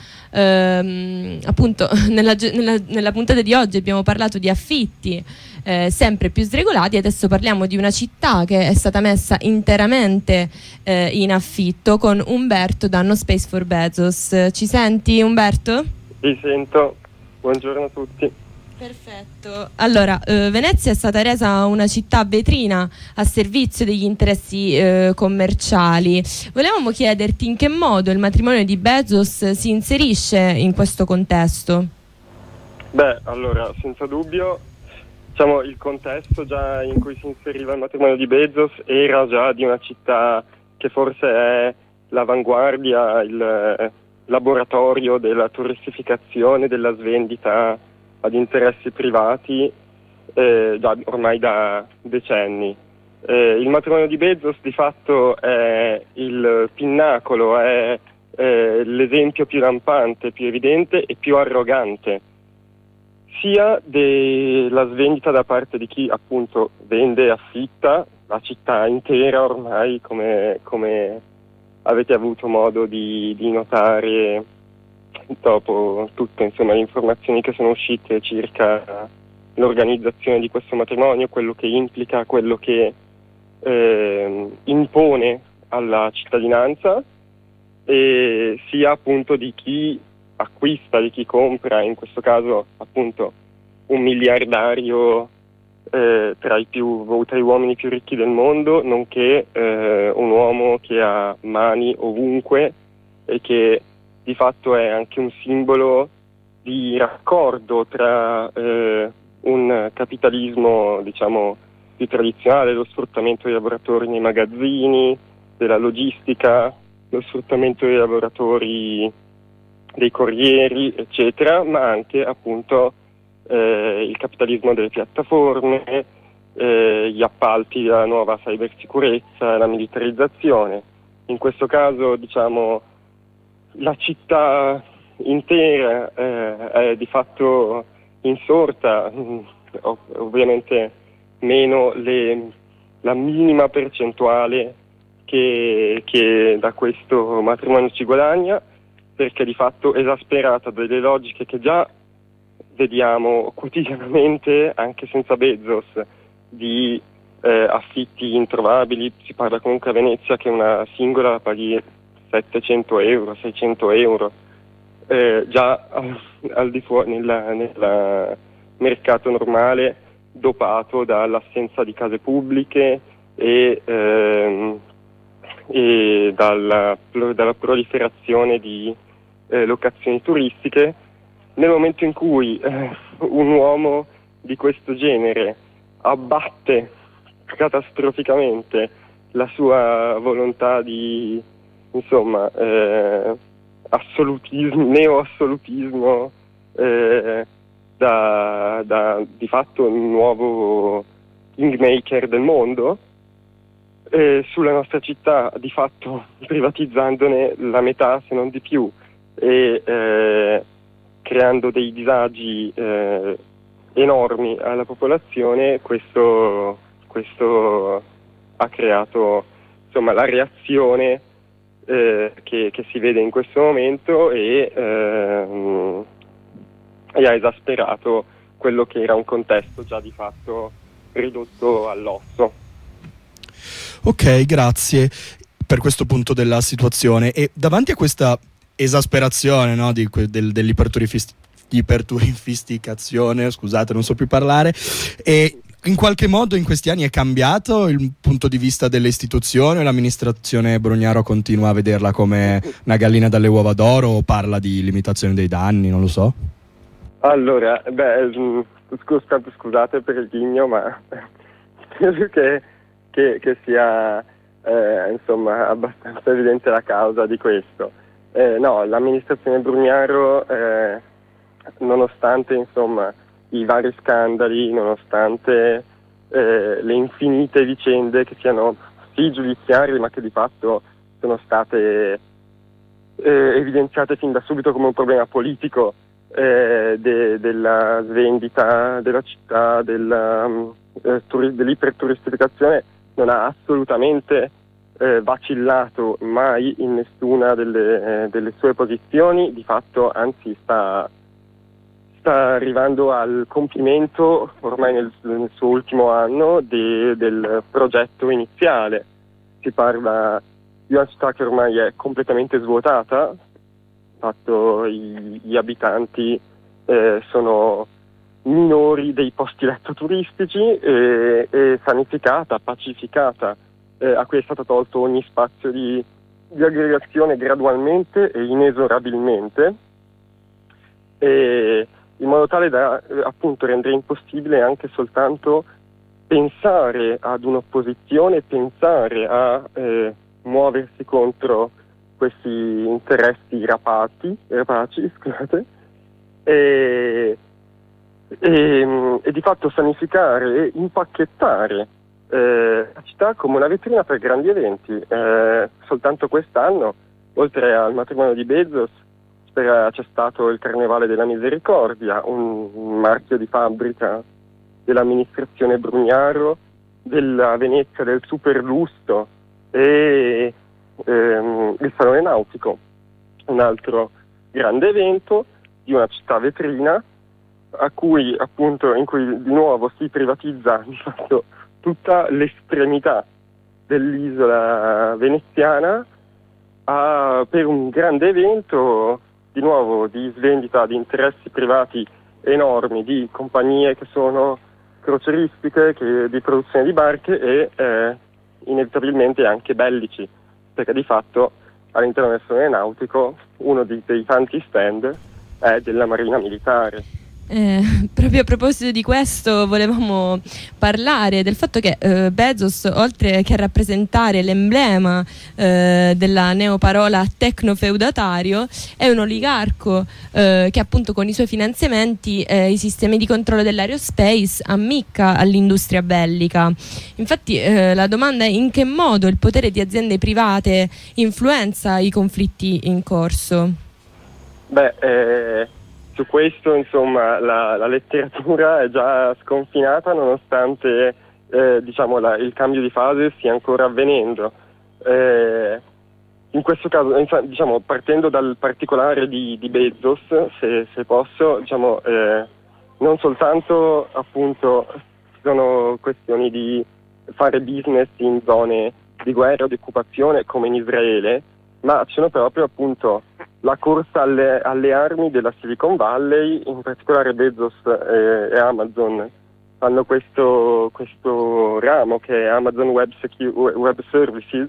Eh, appunto nella, nella, nella puntata di oggi abbiamo parlato di affitti eh, sempre più sregolati, adesso parliamo di una città che è stata messa interamente eh, in affitto con Umberto da No Space for Bezos. Ci senti, Umberto? Ti sento, buongiorno a tutti. Perfetto. Allora, eh, Venezia è stata resa una città vetrina a servizio degli interessi eh, commerciali. Volevamo chiederti in che modo il matrimonio di Bezos si inserisce in questo contesto. Beh, allora, senza dubbio, diciamo, il contesto già in cui si inseriva il matrimonio di Bezos era già di una città che forse è l'avanguardia, il laboratorio della turistificazione, della svendita ad interessi privati eh, da, ormai da decenni. Eh, il matrimonio di Bezos di fatto è il pinnacolo, è eh, l'esempio più lampante, più evidente e più arrogante, sia della svendita da parte di chi appunto vende e affitta la città intera ormai, come, come avete avuto modo di, di notare dopo tutte, insomma, le informazioni che sono uscite circa l'organizzazione di questo matrimonio, quello che implica, quello che eh, impone alla cittadinanza, e sia appunto di chi acquista, di chi compra, in questo caso appunto un miliardario eh, tra i più tra gli uomini più ricchi del mondo, nonché eh, un uomo che ha mani ovunque e che di fatto è anche un simbolo di raccordo tra eh, un capitalismo, diciamo, più tradizionale, lo sfruttamento dei lavoratori nei magazzini, della logistica, lo sfruttamento dei lavoratori, dei corrieri, eccetera, ma anche appunto eh, il capitalismo delle piattaforme, eh, gli appalti della nuova cybersicurezza, la militarizzazione. In questo caso, diciamo, la città intera eh, è di fatto insorta, ov- ovviamente meno le, la minima percentuale che, che da questo matrimonio ci guadagna, perché di fatto esasperata delle logiche che già vediamo quotidianamente anche senza Bezos, di eh, affitti introvabili. Si parla comunque a Venezia che una singola paghi settecento euro, seicento euro, eh, già al, al di fuori nel, nel mercato normale, dopato dall'assenza di case pubbliche e, ehm, e dalla, dalla proliferazione di eh, locazioni turistiche. Nel momento in cui eh, un uomo di questo genere abbatte catastroficamente la sua volontà di, insomma, eh, assolutismo, neo-assolutismo, eh, da, da di fatto un nuovo kingmaker del mondo, eh, sulla nostra città, di fatto privatizzandone la metà se non di più e eh, creando dei disagi eh, enormi alla popolazione, questo, questo ha creato, insomma, la reazione eh, che, che si vede in questo momento e, eh, e ha esasperato quello che era un contesto già di fatto ridotto all'osso. Ok, grazie per questo punto della situazione. E davanti a questa esasperazione, no, di, del, dell'iperturificazione, scusate, non so più parlare, e in qualche modo in questi anni è cambiato il punto di vista delle istituzioni? L'amministrazione Brugnaro continua a vederla come una gallina dalle uova d'oro o parla di limitazione dei danni, non lo so? Allora, beh, scus- scusate per il ghigno, ma credo che, che, che sia eh, insomma abbastanza evidente la causa di questo. Eh, no, l'amministrazione Brugnaro, eh, nonostante insomma i vari scandali, nonostante eh, le infinite vicende che siano sì giudiziarie, ma che di fatto sono state eh, evidenziate fin da subito come un problema politico, eh, de- della svendita della città, della, eh, turi- dell'iperturistificazione, non ha assolutamente Eh, vacillato mai in nessuna delle, eh, delle sue posizioni. Di fatto, anzi, sta, sta arrivando al compimento ormai nel, nel suo ultimo anno de, del progetto iniziale. Si parla di una città che ormai è completamente svuotata, fatto i, gli abitanti eh, sono minori dei posti letto turistici e, e sanificata, pacificata, Eh, a cui è stato tolto ogni spazio di, di aggregazione gradualmente e inesorabilmente, e in modo tale da eh, appunto rendere impossibile anche soltanto pensare ad un'opposizione, pensare a eh, muoversi contro questi interessi rapati, rapaci, scusate, e, e, e di fatto sanificare e impacchettare Eh, la città come una vetrina per grandi eventi. Eh, soltanto quest'anno, oltre al matrimonio di Bezos, c'è stato il Carnevale della Misericordia, un, un marchio di fabbrica dell'amministrazione Brugnaro, della Venezia del superlusso, e ehm, il Salone Nautico, un altro grande evento di una città vetrina a cui appunto in cui di nuovo si privatizza di fatto tutta l'estremità dell'isola veneziana a, per un grande evento di nuovo di svendita di interessi privati enormi di compagnie che sono croceristiche, che, di produzione di barche e eh, inevitabilmente anche bellici, perché di fatto all'interno del Salone Nautico uno di, dei tanti stand è della Marina Militare. Eh, proprio a proposito di questo volevamo parlare del fatto che eh, Bezos, oltre che a rappresentare l'emblema eh, della neoparola tecnofeudatario, è un oligarco eh, che appunto con i suoi finanziamenti eh, i sistemi di controllo dell'aerospace ammicca all'industria bellica. Infatti eh, la domanda è: in che modo il potere di aziende private influenza i conflitti in corso? Beh, eh... su questo, insomma, la, la letteratura è già sconfinata nonostante eh, diciamo, la, il cambio di fase stia ancora avvenendo. Eh, in questo caso, diciamo, partendo dal particolare di, di Bezos, se, se posso, diciamo, eh, non soltanto appunto ci sono questioni di fare business in zone di guerra o di occupazione come in Israele, ma ci sono proprio appunto la corsa alle, alle armi della Silicon Valley, in particolare Bezos e, e Amazon hanno questo, questo ramo che è Amazon Web, Secu- Web Services,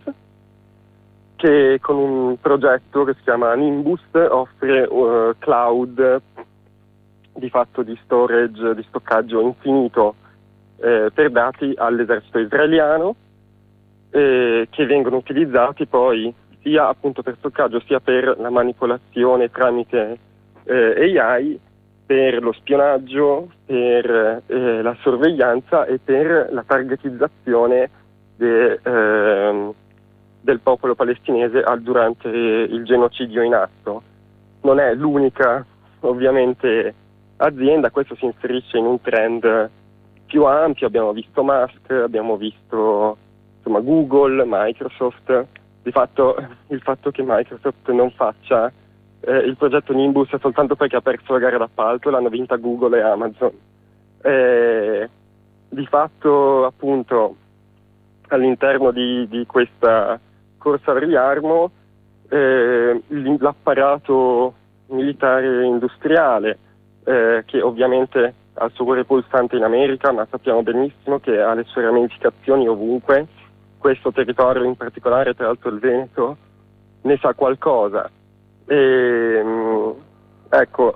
che con un progetto che si chiama Nimbus offre uh, cloud di fatto di storage, di stoccaggio infinito eh, per dati all'esercito israeliano, eh, che vengono utilizzati poi sia appunto per stoccaggio sia per la manipolazione tramite eh, A I, per lo spionaggio, per eh, la sorveglianza e per la targetizzazione de, eh, del popolo palestinese al, durante il genocidio in atto. Non è l'unica ovviamente azienda, questo si inserisce in un trend più ampio. Abbiamo visto Musk, abbiamo visto insomma Google, Microsoft. Di fatto il fatto che Microsoft non faccia eh, il progetto Nimbus è soltanto perché ha perso la gara d'appalto, l'hanno vinta Google e Amazon. Eh, di fatto appunto all'interno di, di questa corsa al riarmo eh, l'apparato militare industriale eh, che ovviamente ha il suo cuore pulsante in America, ma sappiamo benissimo che ha le sue ramificazioni ovunque. Questo territorio in particolare, tra l'altro il Veneto, ne sa qualcosa. E, ecco,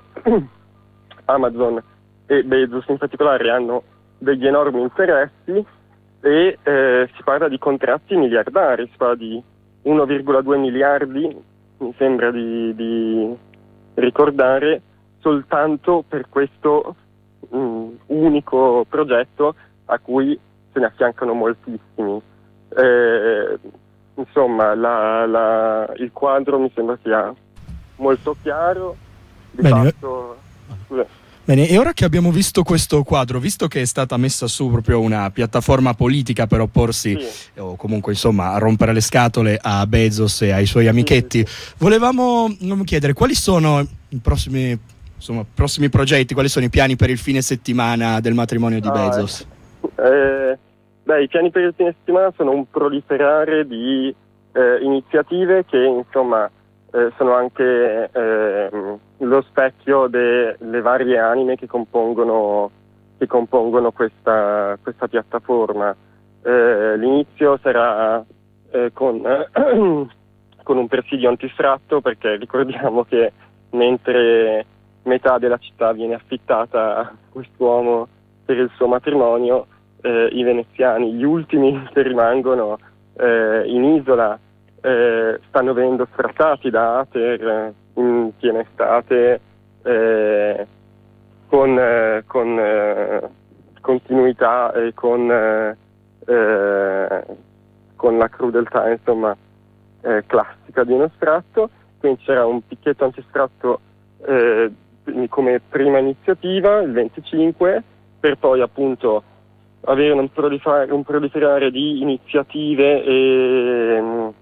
Amazon e Bezos in particolare hanno degli enormi interessi e eh, si parla di contratti miliardari, si parla di uno virgola due miliardi, mi sembra di, di ricordare, soltanto per questo mh, unico progetto a cui se ne affiancano moltissimi. Eh, insomma la, la, il quadro mi sembra sia molto chiaro. Di Bene. fatto, scusa. Bene, e ora che abbiamo visto questo quadro, visto che è stata messa su proprio una piattaforma politica per opporsi sì. o comunque insomma a rompere le scatole a Bezos e ai suoi amichetti, sì, sì. volevamo chiedere quali sono i prossimi, insomma, prossimi progetti, quali sono i piani per il fine settimana del matrimonio di ah, Bezos? Eh, beh, i piani per il fine settimana sono un proliferare di eh, iniziative che insomma eh, sono anche eh, lo specchio delle varie anime che compongono, che compongono questa, questa piattaforma. Eh, l'inizio sarà eh, con, eh, con un presidio antisfratto, perché ricordiamo che mentre metà della città viene affittata a quest'uomo per il suo matrimonio, eh, i veneziani, gli ultimi che rimangono eh, in isola, eh, stanno venendo sfrattati da Ater in piena estate, eh, con, eh, con eh, continuità e con, eh, eh, con la crudeltà insomma eh, classica di uno sfratto. Quindi c'era un picchetto antisfratto eh, come prima iniziativa il venticinque, per poi appunto avere un proliferare, un proliferare di iniziative e,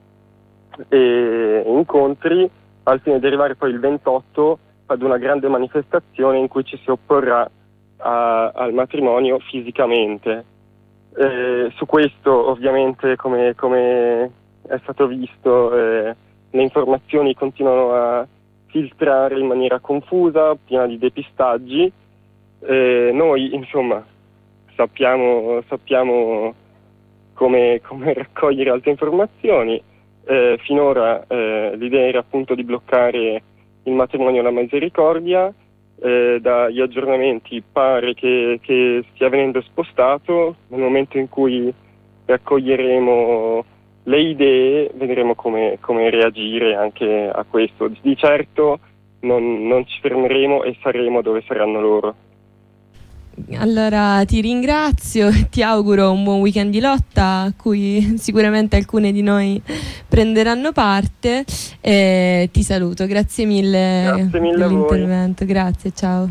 e incontri al fine di arrivare poi il ventotto ad una grande manifestazione in cui ci si opporrà a, al matrimonio fisicamente. Eh, su questo ovviamente, come, come è stato visto, eh, le informazioni continuano a filtrare in maniera confusa, piena di depistaggi. Eh, noi insomma sappiamo, sappiamo come, come raccogliere altre informazioni. Eh, finora eh, l'idea era appunto di bloccare il matrimonio alla misericordia, eh, dagli aggiornamenti pare che, che stia venendo spostato. Nel momento in cui raccoglieremo le idee vedremo come, come reagire anche a questo. Di certo non, non ci fermeremo e saremo dove saranno loro. Allora ti ringrazio e ti auguro un buon weekend di lotta a cui sicuramente alcune di noi prenderanno parte e ti saluto, grazie mille, grazie mille dell'intervento, grazie, ciao.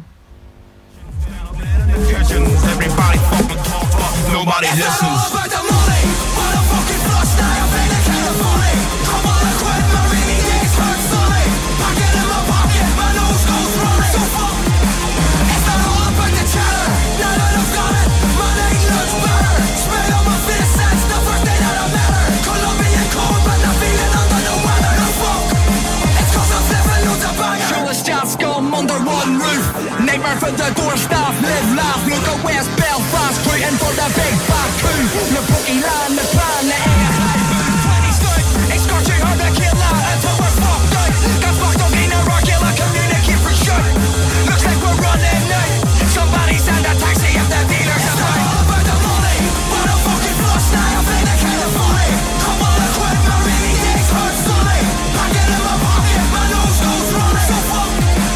Under one roof, nightmare for the doorstaff, live laugh, no go west Belfast, waiting for the big fat coup, the bookie land, the plan, the air high boot, twenty stood, it's scorching hard to kill out until we're fucked out, got fucked up in a regular community for sure, looks like we're running out, somebody send a taxi if the dealers are right. All about the money, what a fucking flush now, I'm feeling kind of funny, come on and quit, my rainy days hurt sunny, pack it in my pocket, my nose goes running, so fuck.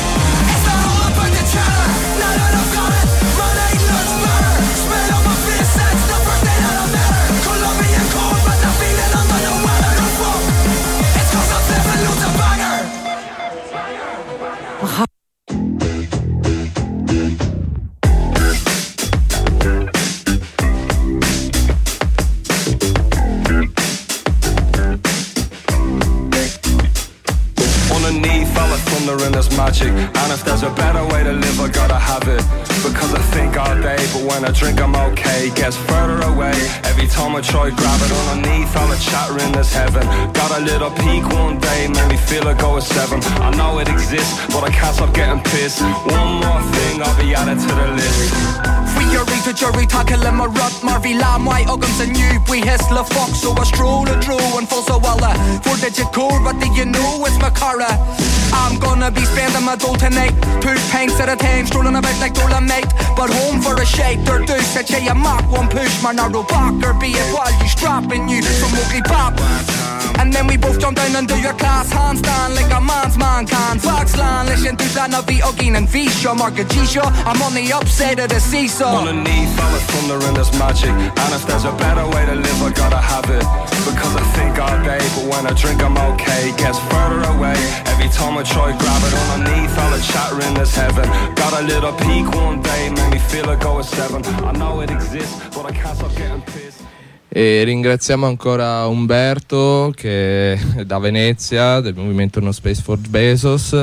And there's magic, and if there's a better way to live I gotta have it, because I think all day but when I drink I'm okay, gets further away every time I try grab it. Underneath all the chatter in this heaven, got a little peak one day, made me feel like I was seven. I know it exists but I can't stop getting pissed. One more thing I'll be added to the list. Fury to jury tackle him a rut Marvy Lamb white Uggams and you we hiss la fuck so I stroll a drew and full so walla for the jacor but do you know it's my cara. I'm gonna be spending my dough tonight, two pints at a time, strolling about like Dolomite, but home for a shake, they're deuce that you mark one push, my narrow back or be it while you strapping you from Oakley Pop. And then we both jump down and do your class handstand like a man's man can. Foxland, listen to Lana V. Ogin and Visha, Mark a G-Show, I'm on the upside of the seesaw. Underneath all the thunder and there's magic, and if there's a better way to live I gotta have it, because I think all day but when I drink I'm okay, gets further away every time I try grab it. Underneath all the chatter in this heaven, got a little peak one day, made me feel like I was seven. I know it exists but I can't stop getting pissed. E ringraziamo ancora Umberto che è da Venezia del movimento No Space for Bezos.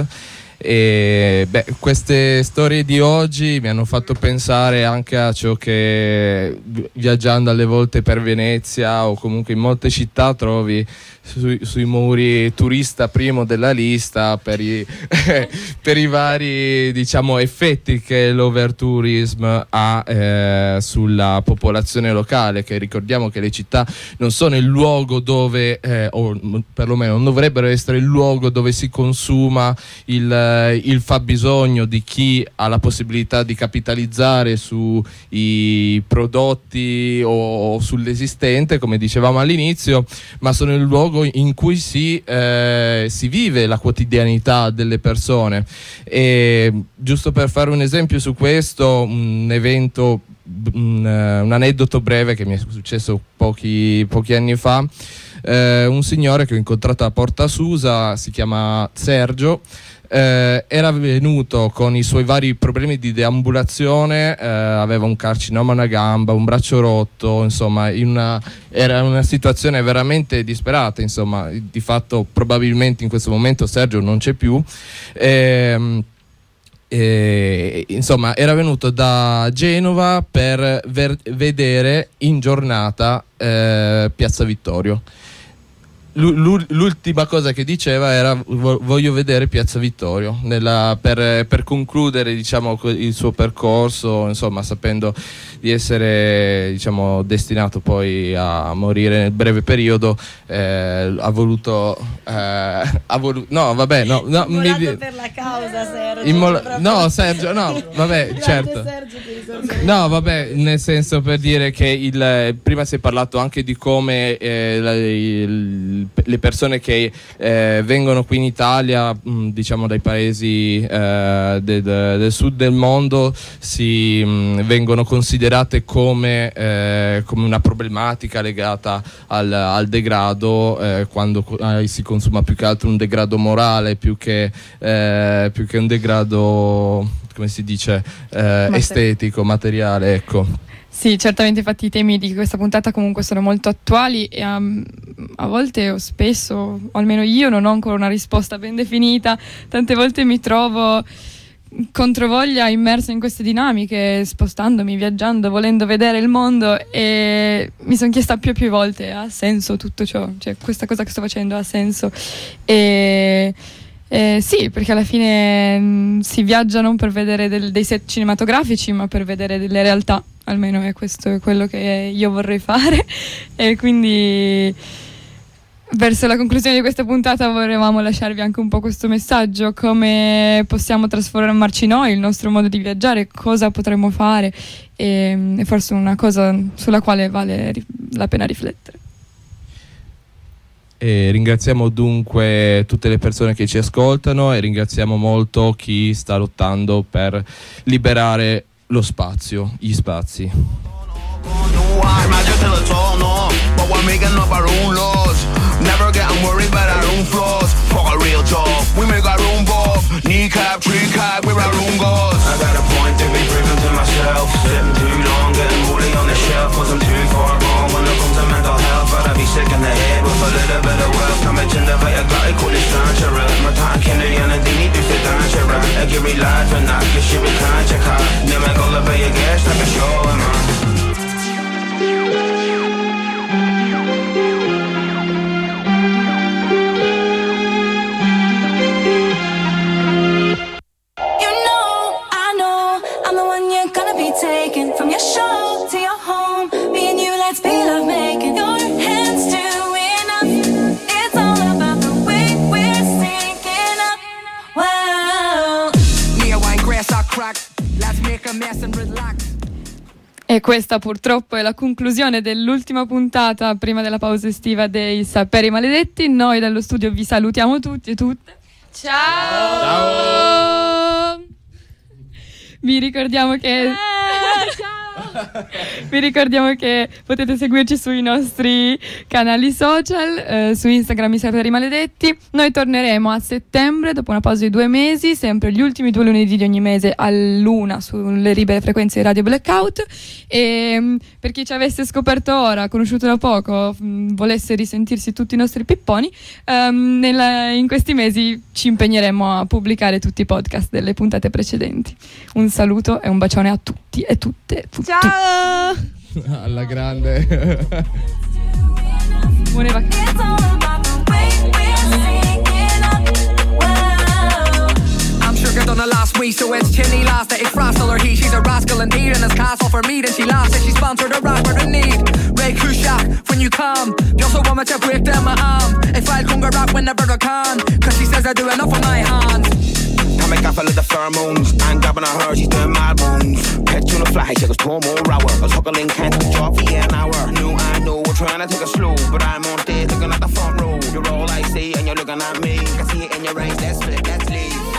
E beh, queste storie di oggi mi hanno fatto pensare anche a ciò che viaggiando alle volte per Venezia o comunque in molte città trovi sui, sui muri turista primo della lista per i, per i vari diciamo effetti che l'overtourism ha eh, sulla popolazione locale, che ricordiamo che le città non sono il luogo dove eh, o perlomeno non dovrebbero essere il luogo dove si consuma il il fabbisogno di chi ha la possibilità di capitalizzare sui prodotti o sull'esistente, come dicevamo all'inizio, ma sono il luogo in cui si, eh, si vive la quotidianità delle persone. E giusto per fare un esempio su questo, un evento, un, un aneddoto breve che mi è successo pochi, pochi anni fa. Eh, un signore che ho incontrato a Porta Susa, si chiama Sergio. Eh, era venuto con i suoi vari problemi di deambulazione, eh, aveva un carcinoma a una gamba, un braccio rotto, insomma in una, era una situazione veramente disperata, insomma di fatto probabilmente in questo momento Sergio non c'è più. Eh, eh, insomma era venuto da Genova per ver- vedere in giornata eh, Piazza Vittorio. L'ultima cosa che diceva era voglio vedere Piazza Vittorio nella, per, per concludere diciamo il suo percorso, insomma sapendo di essere diciamo destinato poi a morire nel breve periodo, eh, ha voluto eh, ha voluto no vabbè no, no mi, per la la causa, Sergio. Immol- no, Sergio, no, vabbè, certo. Sergio, ti ricordo. No, vabbè, nel senso, per dire che il, prima si è parlato anche di come eh, la, il, le persone che eh, vengono qui in Italia, mh, diciamo dai paesi eh, del, del sud del mondo, si mh, vengono considerate come, eh, come una problematica legata al, al degrado, eh, quando eh, si consuma più che altro un degrado morale più che, eh, più che un degrado, come si dice, eh, estetico, materiale, ecco. Sì, certamente, infatti i temi di questa puntata comunque sono molto attuali e um, a volte o spesso, o almeno io non ho ancora una risposta ben definita, tante volte mi trovo controvoglia immersa in queste dinamiche, spostandomi, viaggiando, volendo vedere il mondo, e mi sono chiesta più e più volte: ha senso tutto ciò? Cioè, questa cosa che sto facendo ha senso? E eh, sì, perché alla fine mh, si viaggia non per vedere del, dei set cinematografici, ma per vedere delle realtà, almeno è questo quello che io vorrei fare. E quindi verso la conclusione di questa puntata volevamo lasciarvi anche un po' questo messaggio: come possiamo trasformarci noi, il nostro modo di viaggiare, cosa potremmo fare, e, e forse una cosa sulla quale vale la pena riflettere. E ringraziamo dunque tutte le persone che ci ascoltano e ringraziamo molto chi sta lottando per liberare lo spazio, gli spazi. Never getting worried about our own flaws. Fuck a real job, we make our own bob. Kneecap, tree cap, we're our own gods. I got a point to be proven to myself. Sitting too long, getting woolly on the shelf. Wasn't too far gone when it comes to mental health. But I'd be sick in the head with a little bit of wealth. I'm a gender, but I got it, call it strange. My time Kennedy and a dini do fit dance. I give me life and I get shit with can't check out. Never gonna be a guest, like a show, man. Taken from your show to your home, me and you, let's be love making. Your hands doing up, it's all about the way we're syncing up. Wow. Me a wine grass I crack, let's make a mess and relax. E questa purtroppo è la conclusione dell'ultima puntata prima della pausa estiva dei Saperi Maledetti. Noi dallo studio vi salutiamo tutti e tutte. Ciao! Ciao! Vi ricordiamo che vi ricordiamo che potete seguirci sui nostri canali social, eh, su Instagram i Saperi Maledetti. Noi torneremo a settembre dopo una pausa di due mesi, sempre gli ultimi due lunedì di ogni mese all'una sulle libere frequenze di Radio Blackout. E mh, per chi ci avesse scoperto ora, conosciuto da poco, mh, volesse risentirsi tutti i nostri pipponi, um, nella, in questi mesi ci impegneremo a pubblicare tutti i podcast delle puntate precedenti. Un saluto e un bacione a tutti e tutte. tutti. Ciao! Alla grande. Buone vacanze. Sugar done the last week, so it's chimney last that it's frostal or he. She's a rascal indeed, and it's castle for me. Then she laughs and she sponsored a rapper in need. Ray Kushak, when you come, you also want me to break down my arm. If I'll conquer rap whenever I can, cause she says I do enough with my hands. I make up a little pheromones. I'm grabbing on her, she's doing my bones. Catch you on the fly, she goes two more hour. I was huckling, can't be job for an hour. No, I know we're trying to take it slow, but I'm on stage looking at the front row. You're all I see, and you're looking at me. I see it in your eyes, let's flip, let's leave.